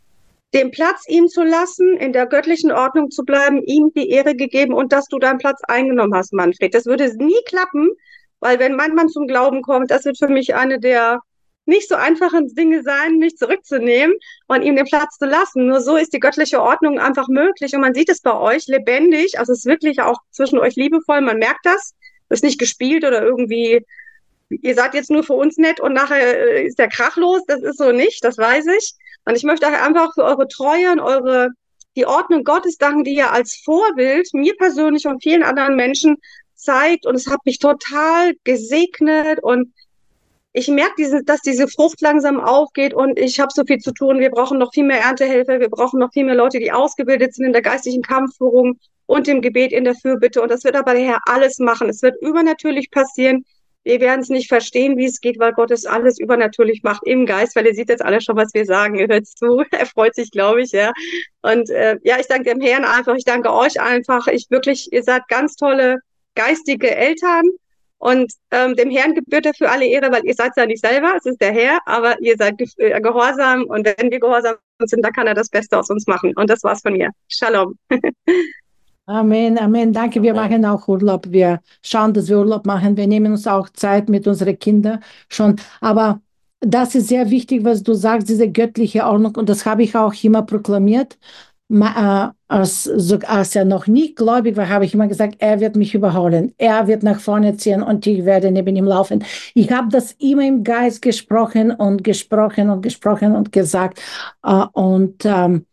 den Platz ihm zu lassen, in der göttlichen Ordnung zu bleiben, ihm die Ehre gegeben und dass du deinen Platz eingenommen hast, Manfred. Das würde nie klappen, weil wenn mein Mann zum Glauben kommt, das wird für mich eine der nicht so einfachen Dinge sein, mich zurückzunehmen und ihm den Platz zu lassen. Nur so ist die göttliche Ordnung einfach möglich. Und man sieht es bei euch lebendig. Also es ist wirklich auch zwischen euch liebevoll. Man merkt das. Das ist nicht gespielt oder irgendwie, ihr seid jetzt nur für uns nett und nachher ist der Krach los. Das ist so nicht, das weiß ich. Und ich möchte euch einfach für eure Treue und eure, die Ordnung Gottes danken, die ihr als Vorbild mir persönlich und vielen anderen Menschen zeigt. Und es hat mich total gesegnet und ich merke, diese, dass diese Frucht langsam aufgeht und ich habe so viel zu tun. Wir brauchen noch viel mehr Erntehelfer, wir brauchen noch viel mehr Leute, die ausgebildet sind in der geistlichen Kampfführung und im Gebet in der Fürbitte. Und das wird aber der Herr alles machen. Es wird übernatürlich passieren. wir werden es nicht verstehen, wie es geht, weil Gott es alles übernatürlich macht im Geist, weil ihr seht jetzt alle schon, was wir sagen. Ihr hört zu, er freut sich, glaube ich, ja. Und äh, ja, ich danke dem Herrn einfach, ich danke euch einfach. Ich wirklich, ihr seid ganz tolle geistige Eltern und ähm, dem Herrn gebührt dafür alle Ehre, weil ihr seid ja nicht selber, es ist der Herr, aber ihr seid ge äh, gehorsam und wenn wir gehorsam sind, dann kann er das Beste aus uns machen. Und das war's von mir. Shalom. Amen, Amen. Danke, wir machen auch Urlaub. Wir schauen, dass wir Urlaub machen. Wir nehmen uns auch Zeit mit unseren Kindern schon. Aber das ist sehr wichtig, was du sagst, diese göttliche Ordnung. Und das habe ich auch immer proklamiert. Ma, äh, als, so, als er noch nicht gläubig war, habe ich immer gesagt, er wird mich überholen. Er wird nach vorne ziehen und ich werde neben ihm laufen. Ich habe das immer im Geist gesprochen und gesprochen und gesprochen und gesagt. Äh, und ähm,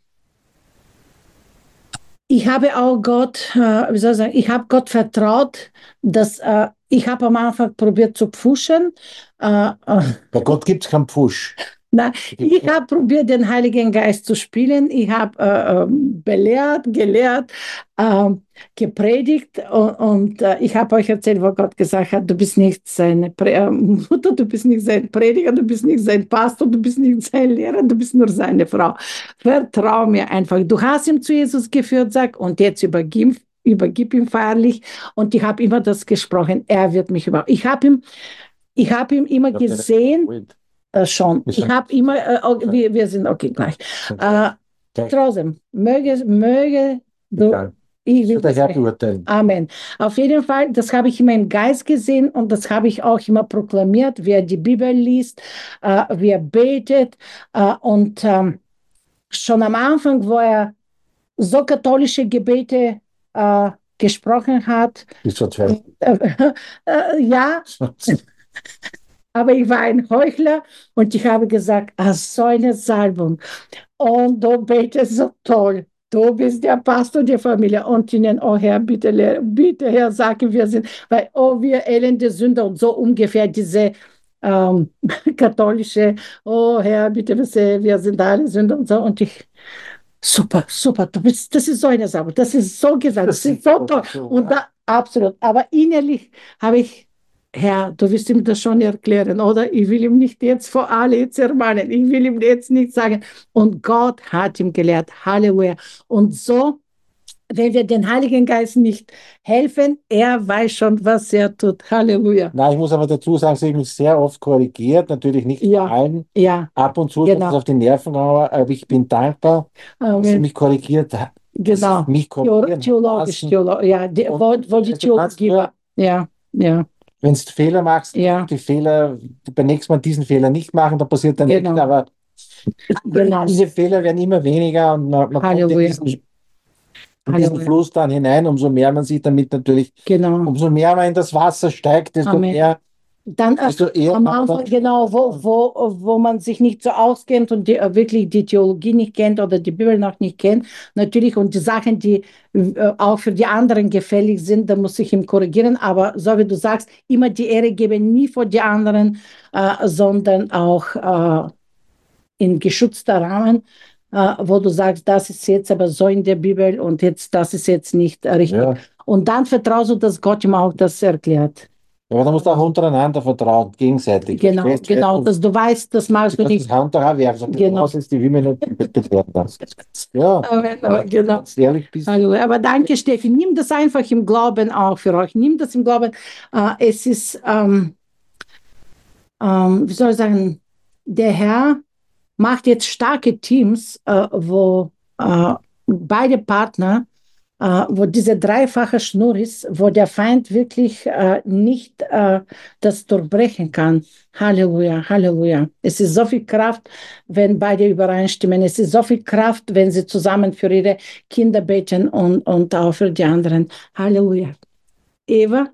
ich habe auch Gott, äh, wie soll ich sagen, ich habe Gott vertraut, dass äh, ich habe am Anfang probiert zu pfuschen. Äh, äh, Bei Gott gibt es keinen Pfusch. Na, ich habe probiert, den Heiligen Geist zu spielen. Ich habe äh, ähm, belehrt, gelehrt, äh, gepredigt und, und äh, ich habe euch erzählt, wo Gott gesagt hat, du bist nicht seine Pre äh, Mutter, du bist nicht sein Prediger, du bist nicht sein Pastor, du bist nicht sein Lehrer, du bist nur seine Frau. Vertrau mir einfach. Du hast ihn zu Jesus geführt, sag, und jetzt übergib, übergib ihm feierlich. Und ich habe immer das gesprochen, er wird mich über. Ich habe ihm, ich habe ihm immer gesehen. Äh, schon. Ich habe immer, äh, okay, wir, wir sind okay gleich. Äh, trotzdem, möge, möge du, ich will der Herr beurteilen. Amen. Auf jeden Fall, das habe ich immer im Geist gesehen und das habe ich auch immer proklamiert, wer die Bibel liest, äh, wer betet äh, und ähm, schon am Anfang, wo er so katholische Gebete äh, gesprochen hat, Ist so äh, äh, ja, aber ich war ein Heuchler und ich habe gesagt, ah, so eine Salbung. Und du betest so toll. Du bist der Pastor der Familie. Und ihnen, oh Herr, bitte, bitte, Herr, sagen wir sind, weil, oh, wir elende Sünder und so ungefähr diese ähm, katholische, oh Herr, bitte, wir sind alle Sünder und so. Und ich, super, super, du bist, das ist so eine Salbung, das ist so gesagt, das, das ist so toll. Und da, absolut. Aber innerlich habe ich, Herr, du wirst ihm das schon erklären, oder? Ich will ihm nicht jetzt vor alle jetzt ermahnen. Ich will ihm jetzt nicht sagen. Und Gott hat ihm gelehrt. Halleluja. Und so, wenn wir den Heiligen Geist nicht helfen, er weiß schon, was er tut. Halleluja. Na, ich muss aber dazu sagen, dass ich mich sehr oft korrigiert, natürlich nicht ja, vor allen. Ja, ab und zu genau. ist es auf die Nerven, aber ich bin dankbar, Amen. Dass sie mich korrigiert hat. Genau. Mich Theologisch, Theolo ja, die, wo, wo die Theologie war. Ja, ja. Wenn du Fehler machst, ja. die Fehler, beim nächsten Mal diesen Fehler nicht machen, dann passiert dann genau. nichts, aber genau. diese Fehler werden immer weniger und man, man kommt in diesen, in diesen Fluss dann hinein, umso mehr man sich damit natürlich, genau. umso mehr man in das Wasser steigt, desto Amen. mehr Dann desto eher am Anfang, genau, wo, wo, wo man sich nicht so auskennt und die, wirklich die Theologie nicht kennt oder die Bibel noch nicht kennt, natürlich, und die Sachen, die äh, auch für die anderen gefällig sind, da muss ich ihm korrigieren, aber so wie du sagst, immer die Ehre geben, nie vor die anderen, äh, sondern auch äh, in geschützter Rahmen, äh, wo du sagst, das ist jetzt aber so in der Bibel und jetzt, das ist jetzt nicht richtig. Ja. Und dann vertraust du, dass Gott ihm auch das erklärt. Aber da musst du auch untereinander vertrauen, gegenseitig. Genau, weißt, genau, dass du weißt, das machst du nicht. Das Handwerk, so genau. Das ist die Women ja, aber, genau. Ehrlich bist. Also, aber danke, Steffi. Nimm das einfach im Glauben auch für euch. Nimm das im Glauben. Uh, es ist, ähm, ähm, wie soll ich sagen, der Herr macht jetzt starke Teams, äh, wo äh, beide Partner, äh, wo diese dreifache Schnur ist, wo der Feind wirklich äh, nicht äh, das durchbrechen kann. Halleluja, Halleluja. Es ist so viel Kraft, wenn beide übereinstimmen. Es ist so viel Kraft, wenn sie zusammen für ihre Kinder beten und, und auch für die anderen. Halleluja. Eva?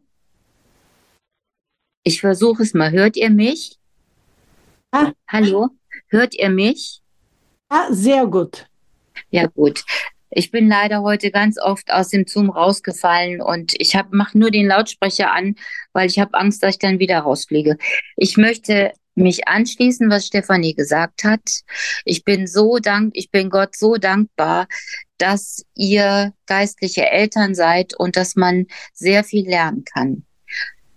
Ich versuche es mal. Hört ihr mich? Ah. Hallo? Hört ihr mich? Ah, sehr gut. Ja, gut. Ich bin leider heute ganz oft aus dem Zoom rausgefallen und ich mache nur den Lautsprecher an, weil ich habe Angst, dass ich dann wieder rausfliege. Ich möchte mich anschließen, was Stefanie gesagt hat. Ich bin so dank, ich bin Gott so dankbar, dass ihr geistliche Eltern seid und dass man sehr viel lernen kann.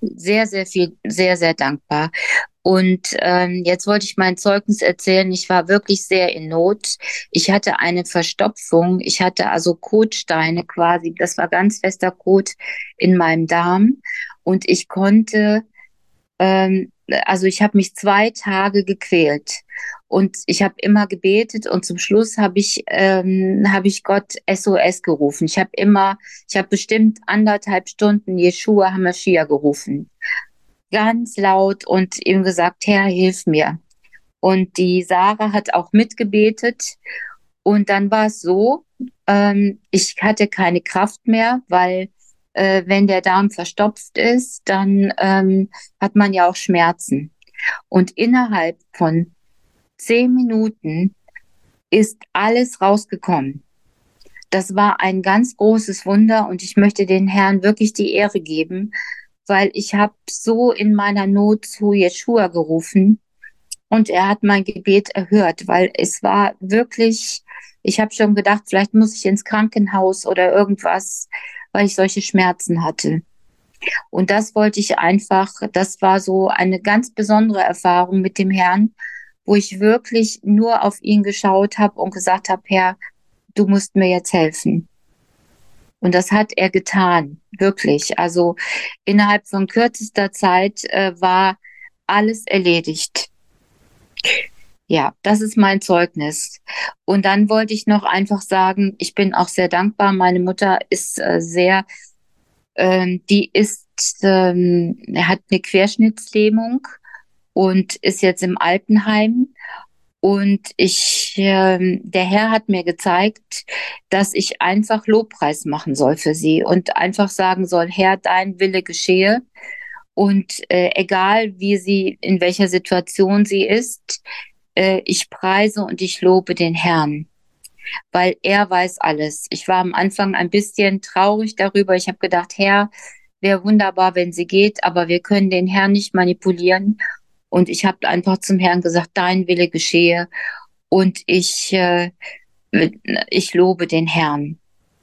sehr, sehr viel, sehr, sehr dankbar. Und ähm, jetzt wollte ich mein Zeugnis erzählen. Ich war wirklich sehr in Not. Ich hatte eine Verstopfung. Ich hatte also Kotsteine quasi. Das war ganz fester Kot in meinem Darm. Und ich konnte, ähm, also ich habe mich zwei Tage gequält. Und ich habe immer gebetet und zum Schluss habe ich, ähm, habe ich Gott S O S gerufen. Ich habe immer, ich habe bestimmt anderthalb Stunden Jeshua HaMashiach gerufen, ganz laut und ihm gesagt, Herr, hilf mir. Und die Sarah hat auch mitgebetet. Und dann war es so, ähm, ich hatte keine Kraft mehr, weil äh, wenn der Darm verstopft ist, dann ähm, hat man ja auch Schmerzen. Und innerhalb von zehn Minuten ist alles rausgekommen. Das war ein ganz großes Wunder und ich möchte den Herrn wirklich die Ehre geben, weil ich habe so in meiner Not zu Jeshua gerufen und er hat mein Gebet erhört, weil es war wirklich, ich habe schon gedacht, vielleicht muss ich ins Krankenhaus oder irgendwas, weil ich solche Schmerzen hatte. Und das wollte ich einfach, das war so eine ganz besondere Erfahrung mit dem Herrn, wo ich wirklich nur auf ihn geschaut habe und gesagt habe, Herr, du musst mir jetzt helfen. Und das hat er getan, wirklich. Also innerhalb von kürzester Zeit äh, war alles erledigt. Ja, das ist mein Zeugnis. Und dann wollte ich noch einfach sagen, ich bin auch sehr dankbar. Meine Mutter ist äh, sehr, ähm, die ist, ähm, hat eine Querschnittslähmung und ist jetzt im Altenheim. Und ich, ähm, der Herr hat mir gezeigt, dass ich einfach Lobpreis machen soll für sie und einfach sagen soll, Herr, dein Wille geschehe. Und äh, egal wie sie, in welcher Situation sie ist, äh, ich preise und ich lobe den Herrn, weil er weiß alles. Ich war am Anfang ein bisschen traurig darüber. Ich habe gedacht, Herr, wäre wunderbar, wenn sie geht, aber wir können den Herrn nicht manipulieren. Und ich habe einfach zum Herrn gesagt, dein Wille geschehe. Und ich, äh, ich lobe den Herrn.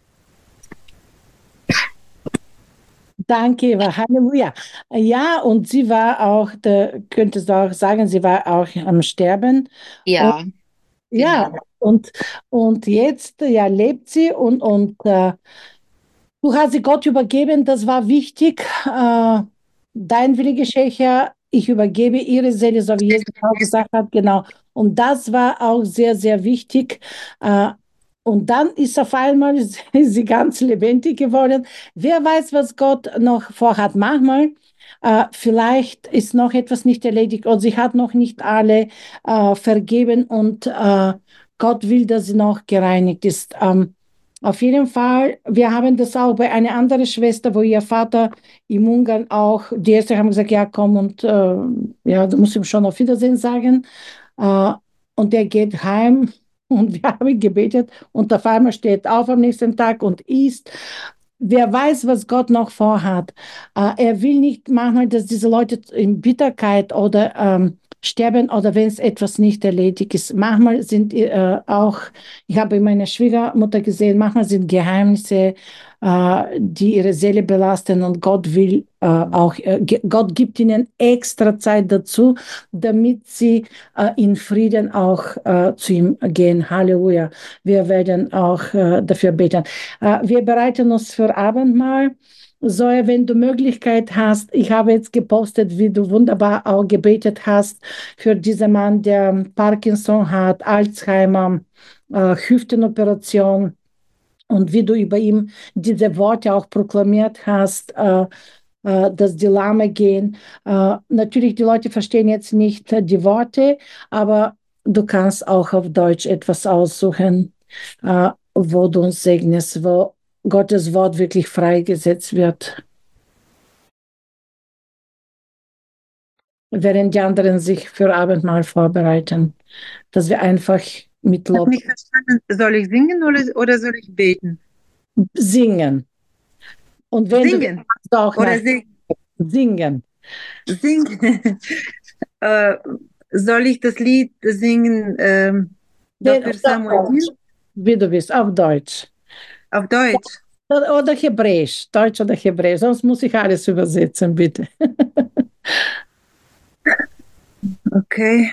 Danke, Eva. Halleluja. Ja, und sie war auch, da könntest du auch sagen, sie war auch am Sterben. Ja, Und, ja, genau. und, und jetzt ja, lebt sie und, und äh, du hast sie Gott übergeben, das war wichtig. Äh, dein Wille geschehe, Herr, ich übergebe ihre Seele, so wie Jesus auch gesagt hat, genau. Und das war auch sehr, sehr wichtig. Äh, und dann ist auf einmal sie ganz lebendig geworden. Wer weiß, was Gott noch vorhat. Manchmal, äh, vielleicht ist noch etwas nicht erledigt und sie hat noch nicht alle äh, vergeben und äh, Gott will, dass sie noch gereinigt ist. Ähm, auf jeden Fall, wir haben das auch bei einer anderen Schwester, wo ihr Vater im Ungarn auch, die erste haben gesagt, ja komm und äh, ja, du musst ihm schon auf Wiedersehen sagen. Äh, und der geht heim und wir haben gebetet und auf einmal steht auf am nächsten Tag und isst. Wer weiß, was Gott noch vorhat. Äh, er will nicht manchmal, dass diese Leute in Bitterkeit oder ähm, sterben oder wenn es etwas nicht erledigt ist. Manchmal sind äh, auch, ich habe meine Schwiegermutter gesehen, manchmal sind Geheimnisse, äh, die ihre Seele belasten und Gott will äh, auch, äh, Gott gibt ihnen extra Zeit dazu, damit sie äh, in Frieden auch äh, zu ihm gehen. Halleluja. Wir werden auch äh, dafür beten. Äh, wir bereiten uns für Abendmahl. Zoe, wenn du Möglichkeit hast, ich habe jetzt gepostet, wie du wunderbar auch gebetet hast für diesen Mann, der Parkinson hat, Alzheimer, äh, Hüftenoperation und wie du über ihm diese Worte auch proklamiert hast, äh, äh, dass die Lahme gehen. Äh, natürlich, die Leute verstehen jetzt nicht äh, die Worte, aber du kannst auch auf Deutsch etwas aussuchen, äh, wo du uns segnest, wo Gottes Wort wirklich freigesetzt wird, während die anderen sich für Abendmahl vorbereiten, dass wir einfach mit Ich habe Lob nicht verstanden. Soll ich singen oder, oder soll ich beten? singen. Und wenn du Singen willst, auch oder nach singen? singen. Singen. äh, soll ich das Lied singen, ähm, Den, Doktor auf Samuel Deutsch, Hill? wie du willst, auf Deutsch. Auf Deutsch? Oder, oder Hebräisch, Deutsch oder Hebräisch, sonst muss ich alles übersetzen, bitte. Okay,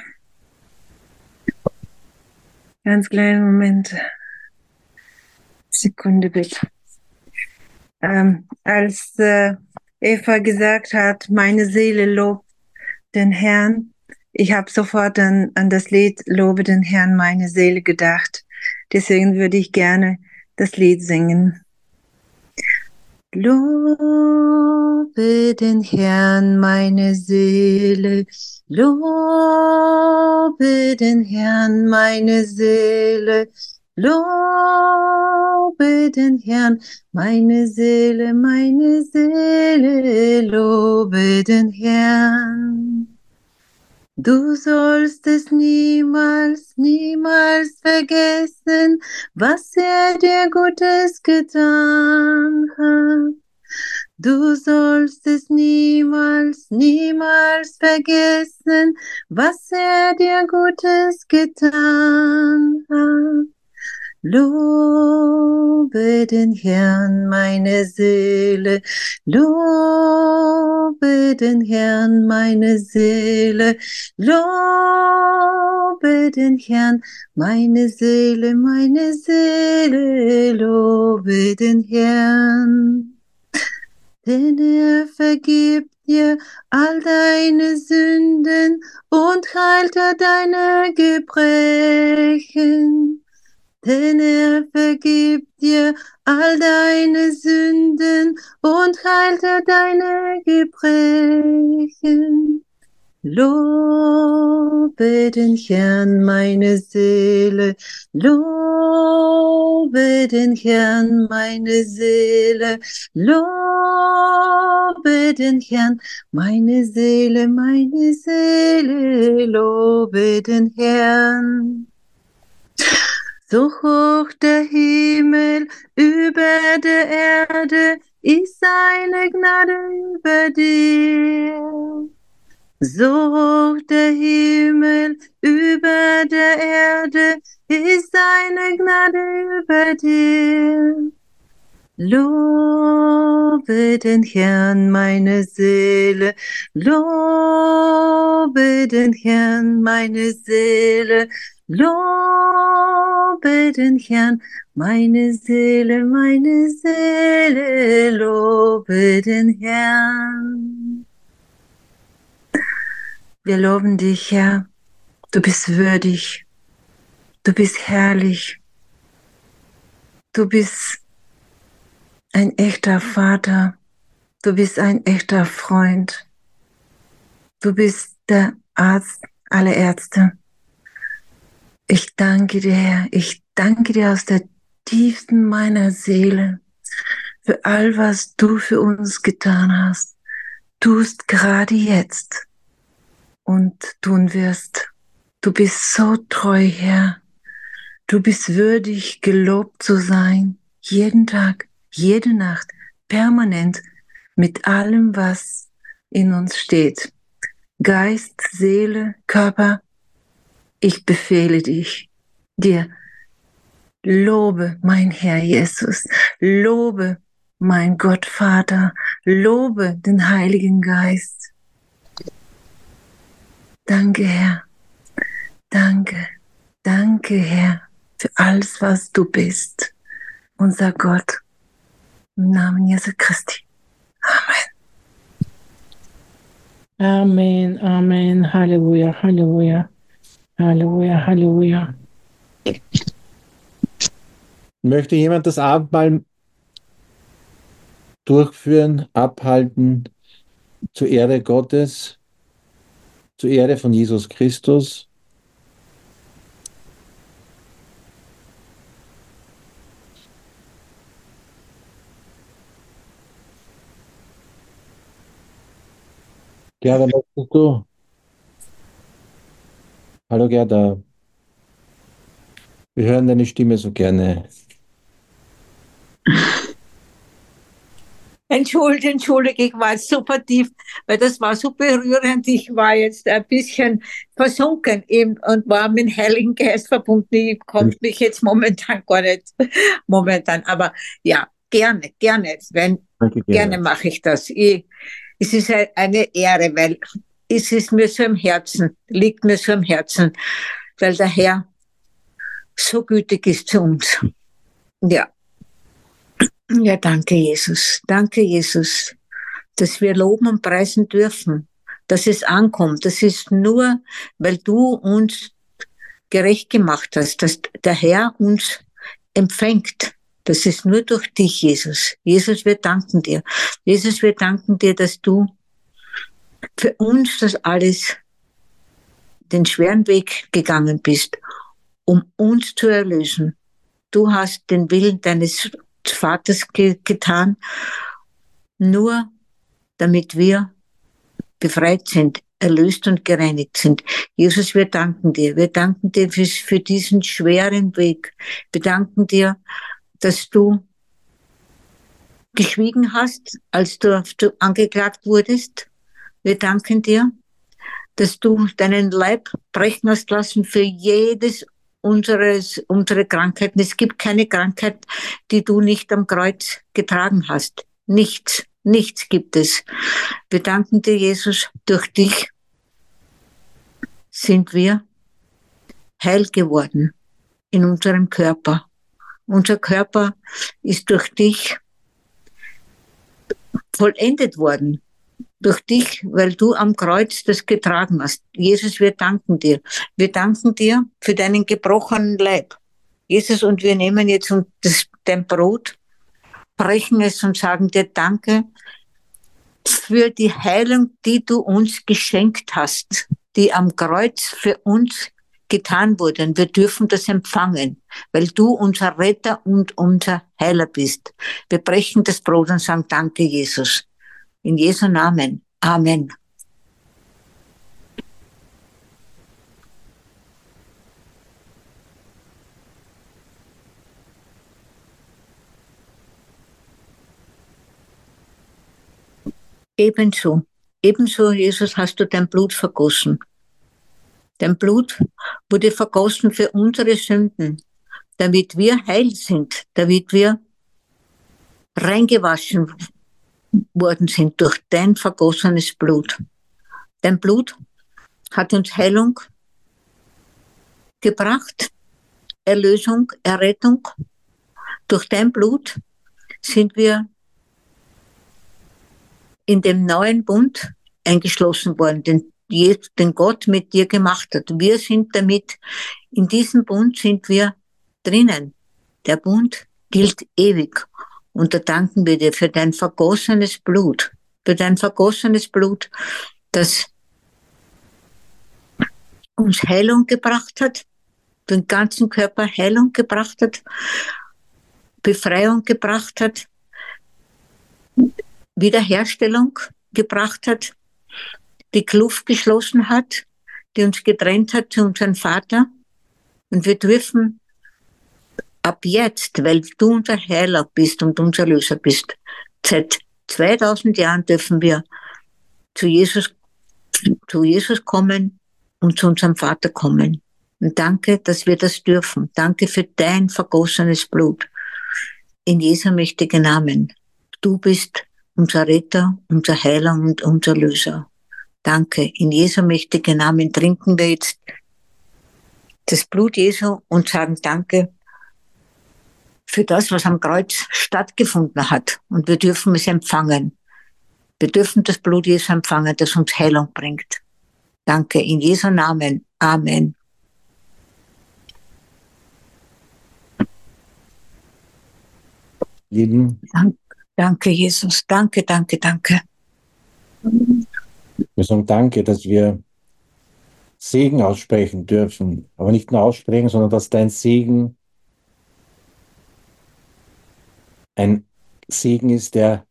ganz kleinen Moment. Sekunde bitte. Ähm, als äh, Eva gesagt hat, meine Seele lobt den Herrn, ich habe sofort an, an das Lied Lobe den Herrn, meine Seele gedacht. Deswegen würde ich gerne das Lied singen. Lobe den Herrn, meine Seele, lobe den Herrn, meine Seele, lobe den Herrn, meine Seele, meine Seele, lobe den Herrn. Du sollst es niemals, niemals vergessen, was er dir Gutes getan hat. Du sollst es niemals, niemals vergessen, was er dir Gutes getan hat. Lobe den Herrn, meine Seele, lobe den Herrn, meine Seele, lobe den Herrn, meine Seele, meine Seele, lobe den Herrn. Denn er vergibt dir all deine Sünden und heilt deine Gebrechen. Denn er vergibt dir all deine Sünden und heilt deine Gebrechen. Lobe den Herrn, meine Seele, lobe den Herrn, meine Seele, lobe den Herrn, meine Seele, meine Seele, lobe den Herrn. So hoch der Himmel über der Erde, ist seine Gnade über dir. So hoch der Himmel über der Erde, ist seine Gnade über dir. Lobe den Herrn, meine Seele, lobe den Herrn, meine Seele, lobe den Herrn, meine Seele, meine Seele, lobe den Herrn. Wir loben dich, Herr. Du bist würdig. Du bist herrlich. Du bist ein echter Vater. Du bist ein echter Freund. Du bist der Arzt aller Ärzte. Ich danke dir, Herr. Ich danke dir aus der tiefsten meiner Seele für all, was du für uns getan hast, tust gerade jetzt und tun wirst. Du bist so treu, Herr. Du bist würdig, gelobt zu sein, jeden Tag, jede Nacht, permanent, mit allem, was in uns steht. Geist, Seele, Körper, ich befehle dich, dir, lobe mein Herr Jesus, lobe mein Gott Vater, lobe den Heiligen Geist. Danke, Herr, danke, danke, Herr, für alles, was du bist, unser Gott, im Namen Jesu Christi. Amen. Amen, Amen, Halleluja, Halleluja, Halleluja, Halleluja. Möchte jemand das Abendmahl durchführen, abhalten, zur Ehre Gottes, zur Ehre von Jesus Christus? Gerda, möchtest du? Hallo Gerda, wir hören deine Stimme so gerne. Entschuldige, entschuldige, ich war jetzt super tief, weil das war so berührend. Ich war jetzt ein bisschen versunken eben und war mit dem Heiligen Geist verbunden. Ich konnte mich jetzt momentan gar nicht, momentan, aber ja, Gerne, gerne. Wenn, Danke, gerne gerne. mache ich das. Ich, es ist ein- eine Ehre, weil es ist mir so im Herzen, liegt mir so im Herzen, weil der Herr so gütig ist zu uns. Ja. Ja, danke, Jesus. Danke, Jesus, dass wir loben und preisen dürfen, dass es ankommt. Das ist nur, weil du uns gerecht gemacht hast, dass der Herr uns empfängt. Das ist nur durch dich, Jesus. Jesus, wir danken dir. Jesus, wir danken dir, dass du für uns das alles den schweren Weg gegangen bist, um uns zu erlösen. Du hast den Willen deines Vaters ge- getan, nur damit wir befreit sind, erlöst und gereinigt sind. Jesus, wir danken dir. Wir danken dir für, für diesen schweren Weg. Wir danken dir, dass du geschwiegen hast, als du, du angeklagt wurdest. Wir danken dir, dass du deinen Leib brechen hast lassen für jedes unseres, unsere Krankheiten. Es gibt keine Krankheit, die du nicht am Kreuz getragen hast. Nichts, nichts gibt es. Wir danken dir, Jesus, durch dich sind wir heil geworden in unserem Körper. Unser Körper ist durch dich vollendet worden. Durch dich, weil du am Kreuz das getragen hast. Jesus, wir danken dir. Wir danken dir für deinen gebrochenen Leib. Jesus, und wir nehmen jetzt das, dein Brot, brechen es und sagen dir Danke für die Heilung, die du uns geschenkt hast, die am Kreuz für uns getan wurde. Und wir dürfen das empfangen, weil du unser Retter und unser Heiler bist. Wir brechen das Brot und sagen Danke, Jesus. In Jesu Namen. Amen. Ebenso, ebenso, Jesus, hast du dein Blut vergossen. Dein Blut wurde vergossen für unsere Sünden, damit wir heil sind, damit wir reingewaschen worden sind durch dein vergossenes Blut. Dein Blut hat uns Heilung gebracht, Erlösung, Errettung. Durch dein Blut sind wir in dem neuen Bund eingeschlossen worden, den, den Gott mit dir gemacht hat. Wir sind damit, in diesem Bund sind wir drinnen. Der Bund gilt ewig. Und da danken wir dir für dein vergossenes Blut, für dein vergossenes Blut, das uns Heilung gebracht hat, den ganzen Körper Heilung gebracht hat, Befreiung gebracht hat, Wiederherstellung gebracht hat, die Kluft geschlossen hat, die uns getrennt hat zu unserem Vater. Und wir dürfen ab jetzt, weil du unser Heiler bist und unser Erlöser bist, seit zweitausend Jahren dürfen wir zu Jesus, zu Jesus kommen und zu unserem Vater kommen. Und danke, dass wir das dürfen. Danke für dein vergossenes Blut. In Jesu mächtigen Namen. Du bist unser Retter, unser Heiler und unser Erlöser. Danke. In Jesu mächtigen Namen trinken wir jetzt das Blut Jesu und sagen Danke für das, was am Kreuz stattgefunden hat. Und wir dürfen es empfangen. Wir dürfen das Blut Jesu empfangen, das uns Heilung bringt. Danke. In Jesu Namen. Amen. Lieben, Danke, danke, Jesus. Danke, danke, danke. wir sagen Danke, dass wir Segen aussprechen dürfen. Aber nicht nur aussprechen, sondern dass dein Segen ein Segen ist, der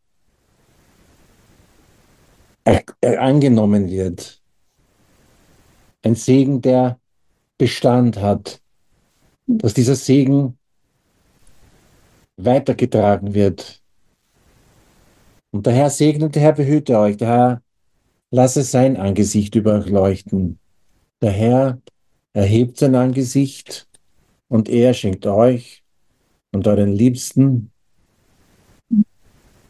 er, er angenommen wird. Ein Segen, der Bestand hat. Dass dieser Segen weitergetragen wird. Und der Herr segne und der Herr behüte euch. Der Herr lasse sein Angesicht über euch leuchten. Der Herr erhebt sein Angesicht und er schenkt euch und euren Liebsten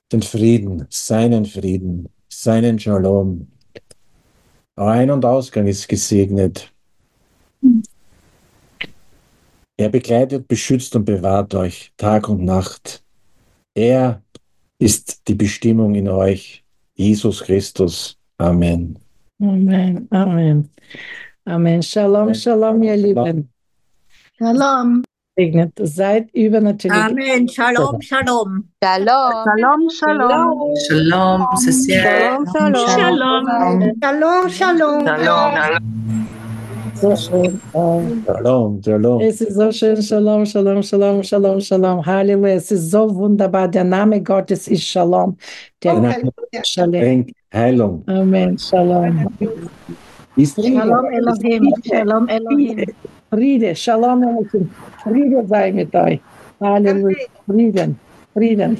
den Frieden, seinen Frieden, seinen Shalom. Ein- und Ausgang ist gesegnet. Er begleitet, beschützt und bewahrt euch Tag und Nacht. Er ist die Bestimmung in euch, Jesus Christus. Amen. Amen. Amen. Amen. Shalom, Shalom, ihr Lieben. Shalom. Segnet seid übernatürlich. Amen. Shalom, Shalom. Shalom. Shalom, Shalom. Shalom, Cecilia. Shalom, Shalom. Shalom, Shalom. So schön. Äh, Shalom, Shalom. Es ist so schön. Shalom, Shalom, Shalom, Shalom, Shalom. Halleluja. Es ist so wunderbar. Der Name Gottes ist Shalom. Der Name Shalom. bringt Heilung. Amen. Shalom. Ist Shalom Elohim. Shalom Elohim. Friede. Shalom Elohim. Friede sei mit euch. Halleluja. Frieden. Frieden.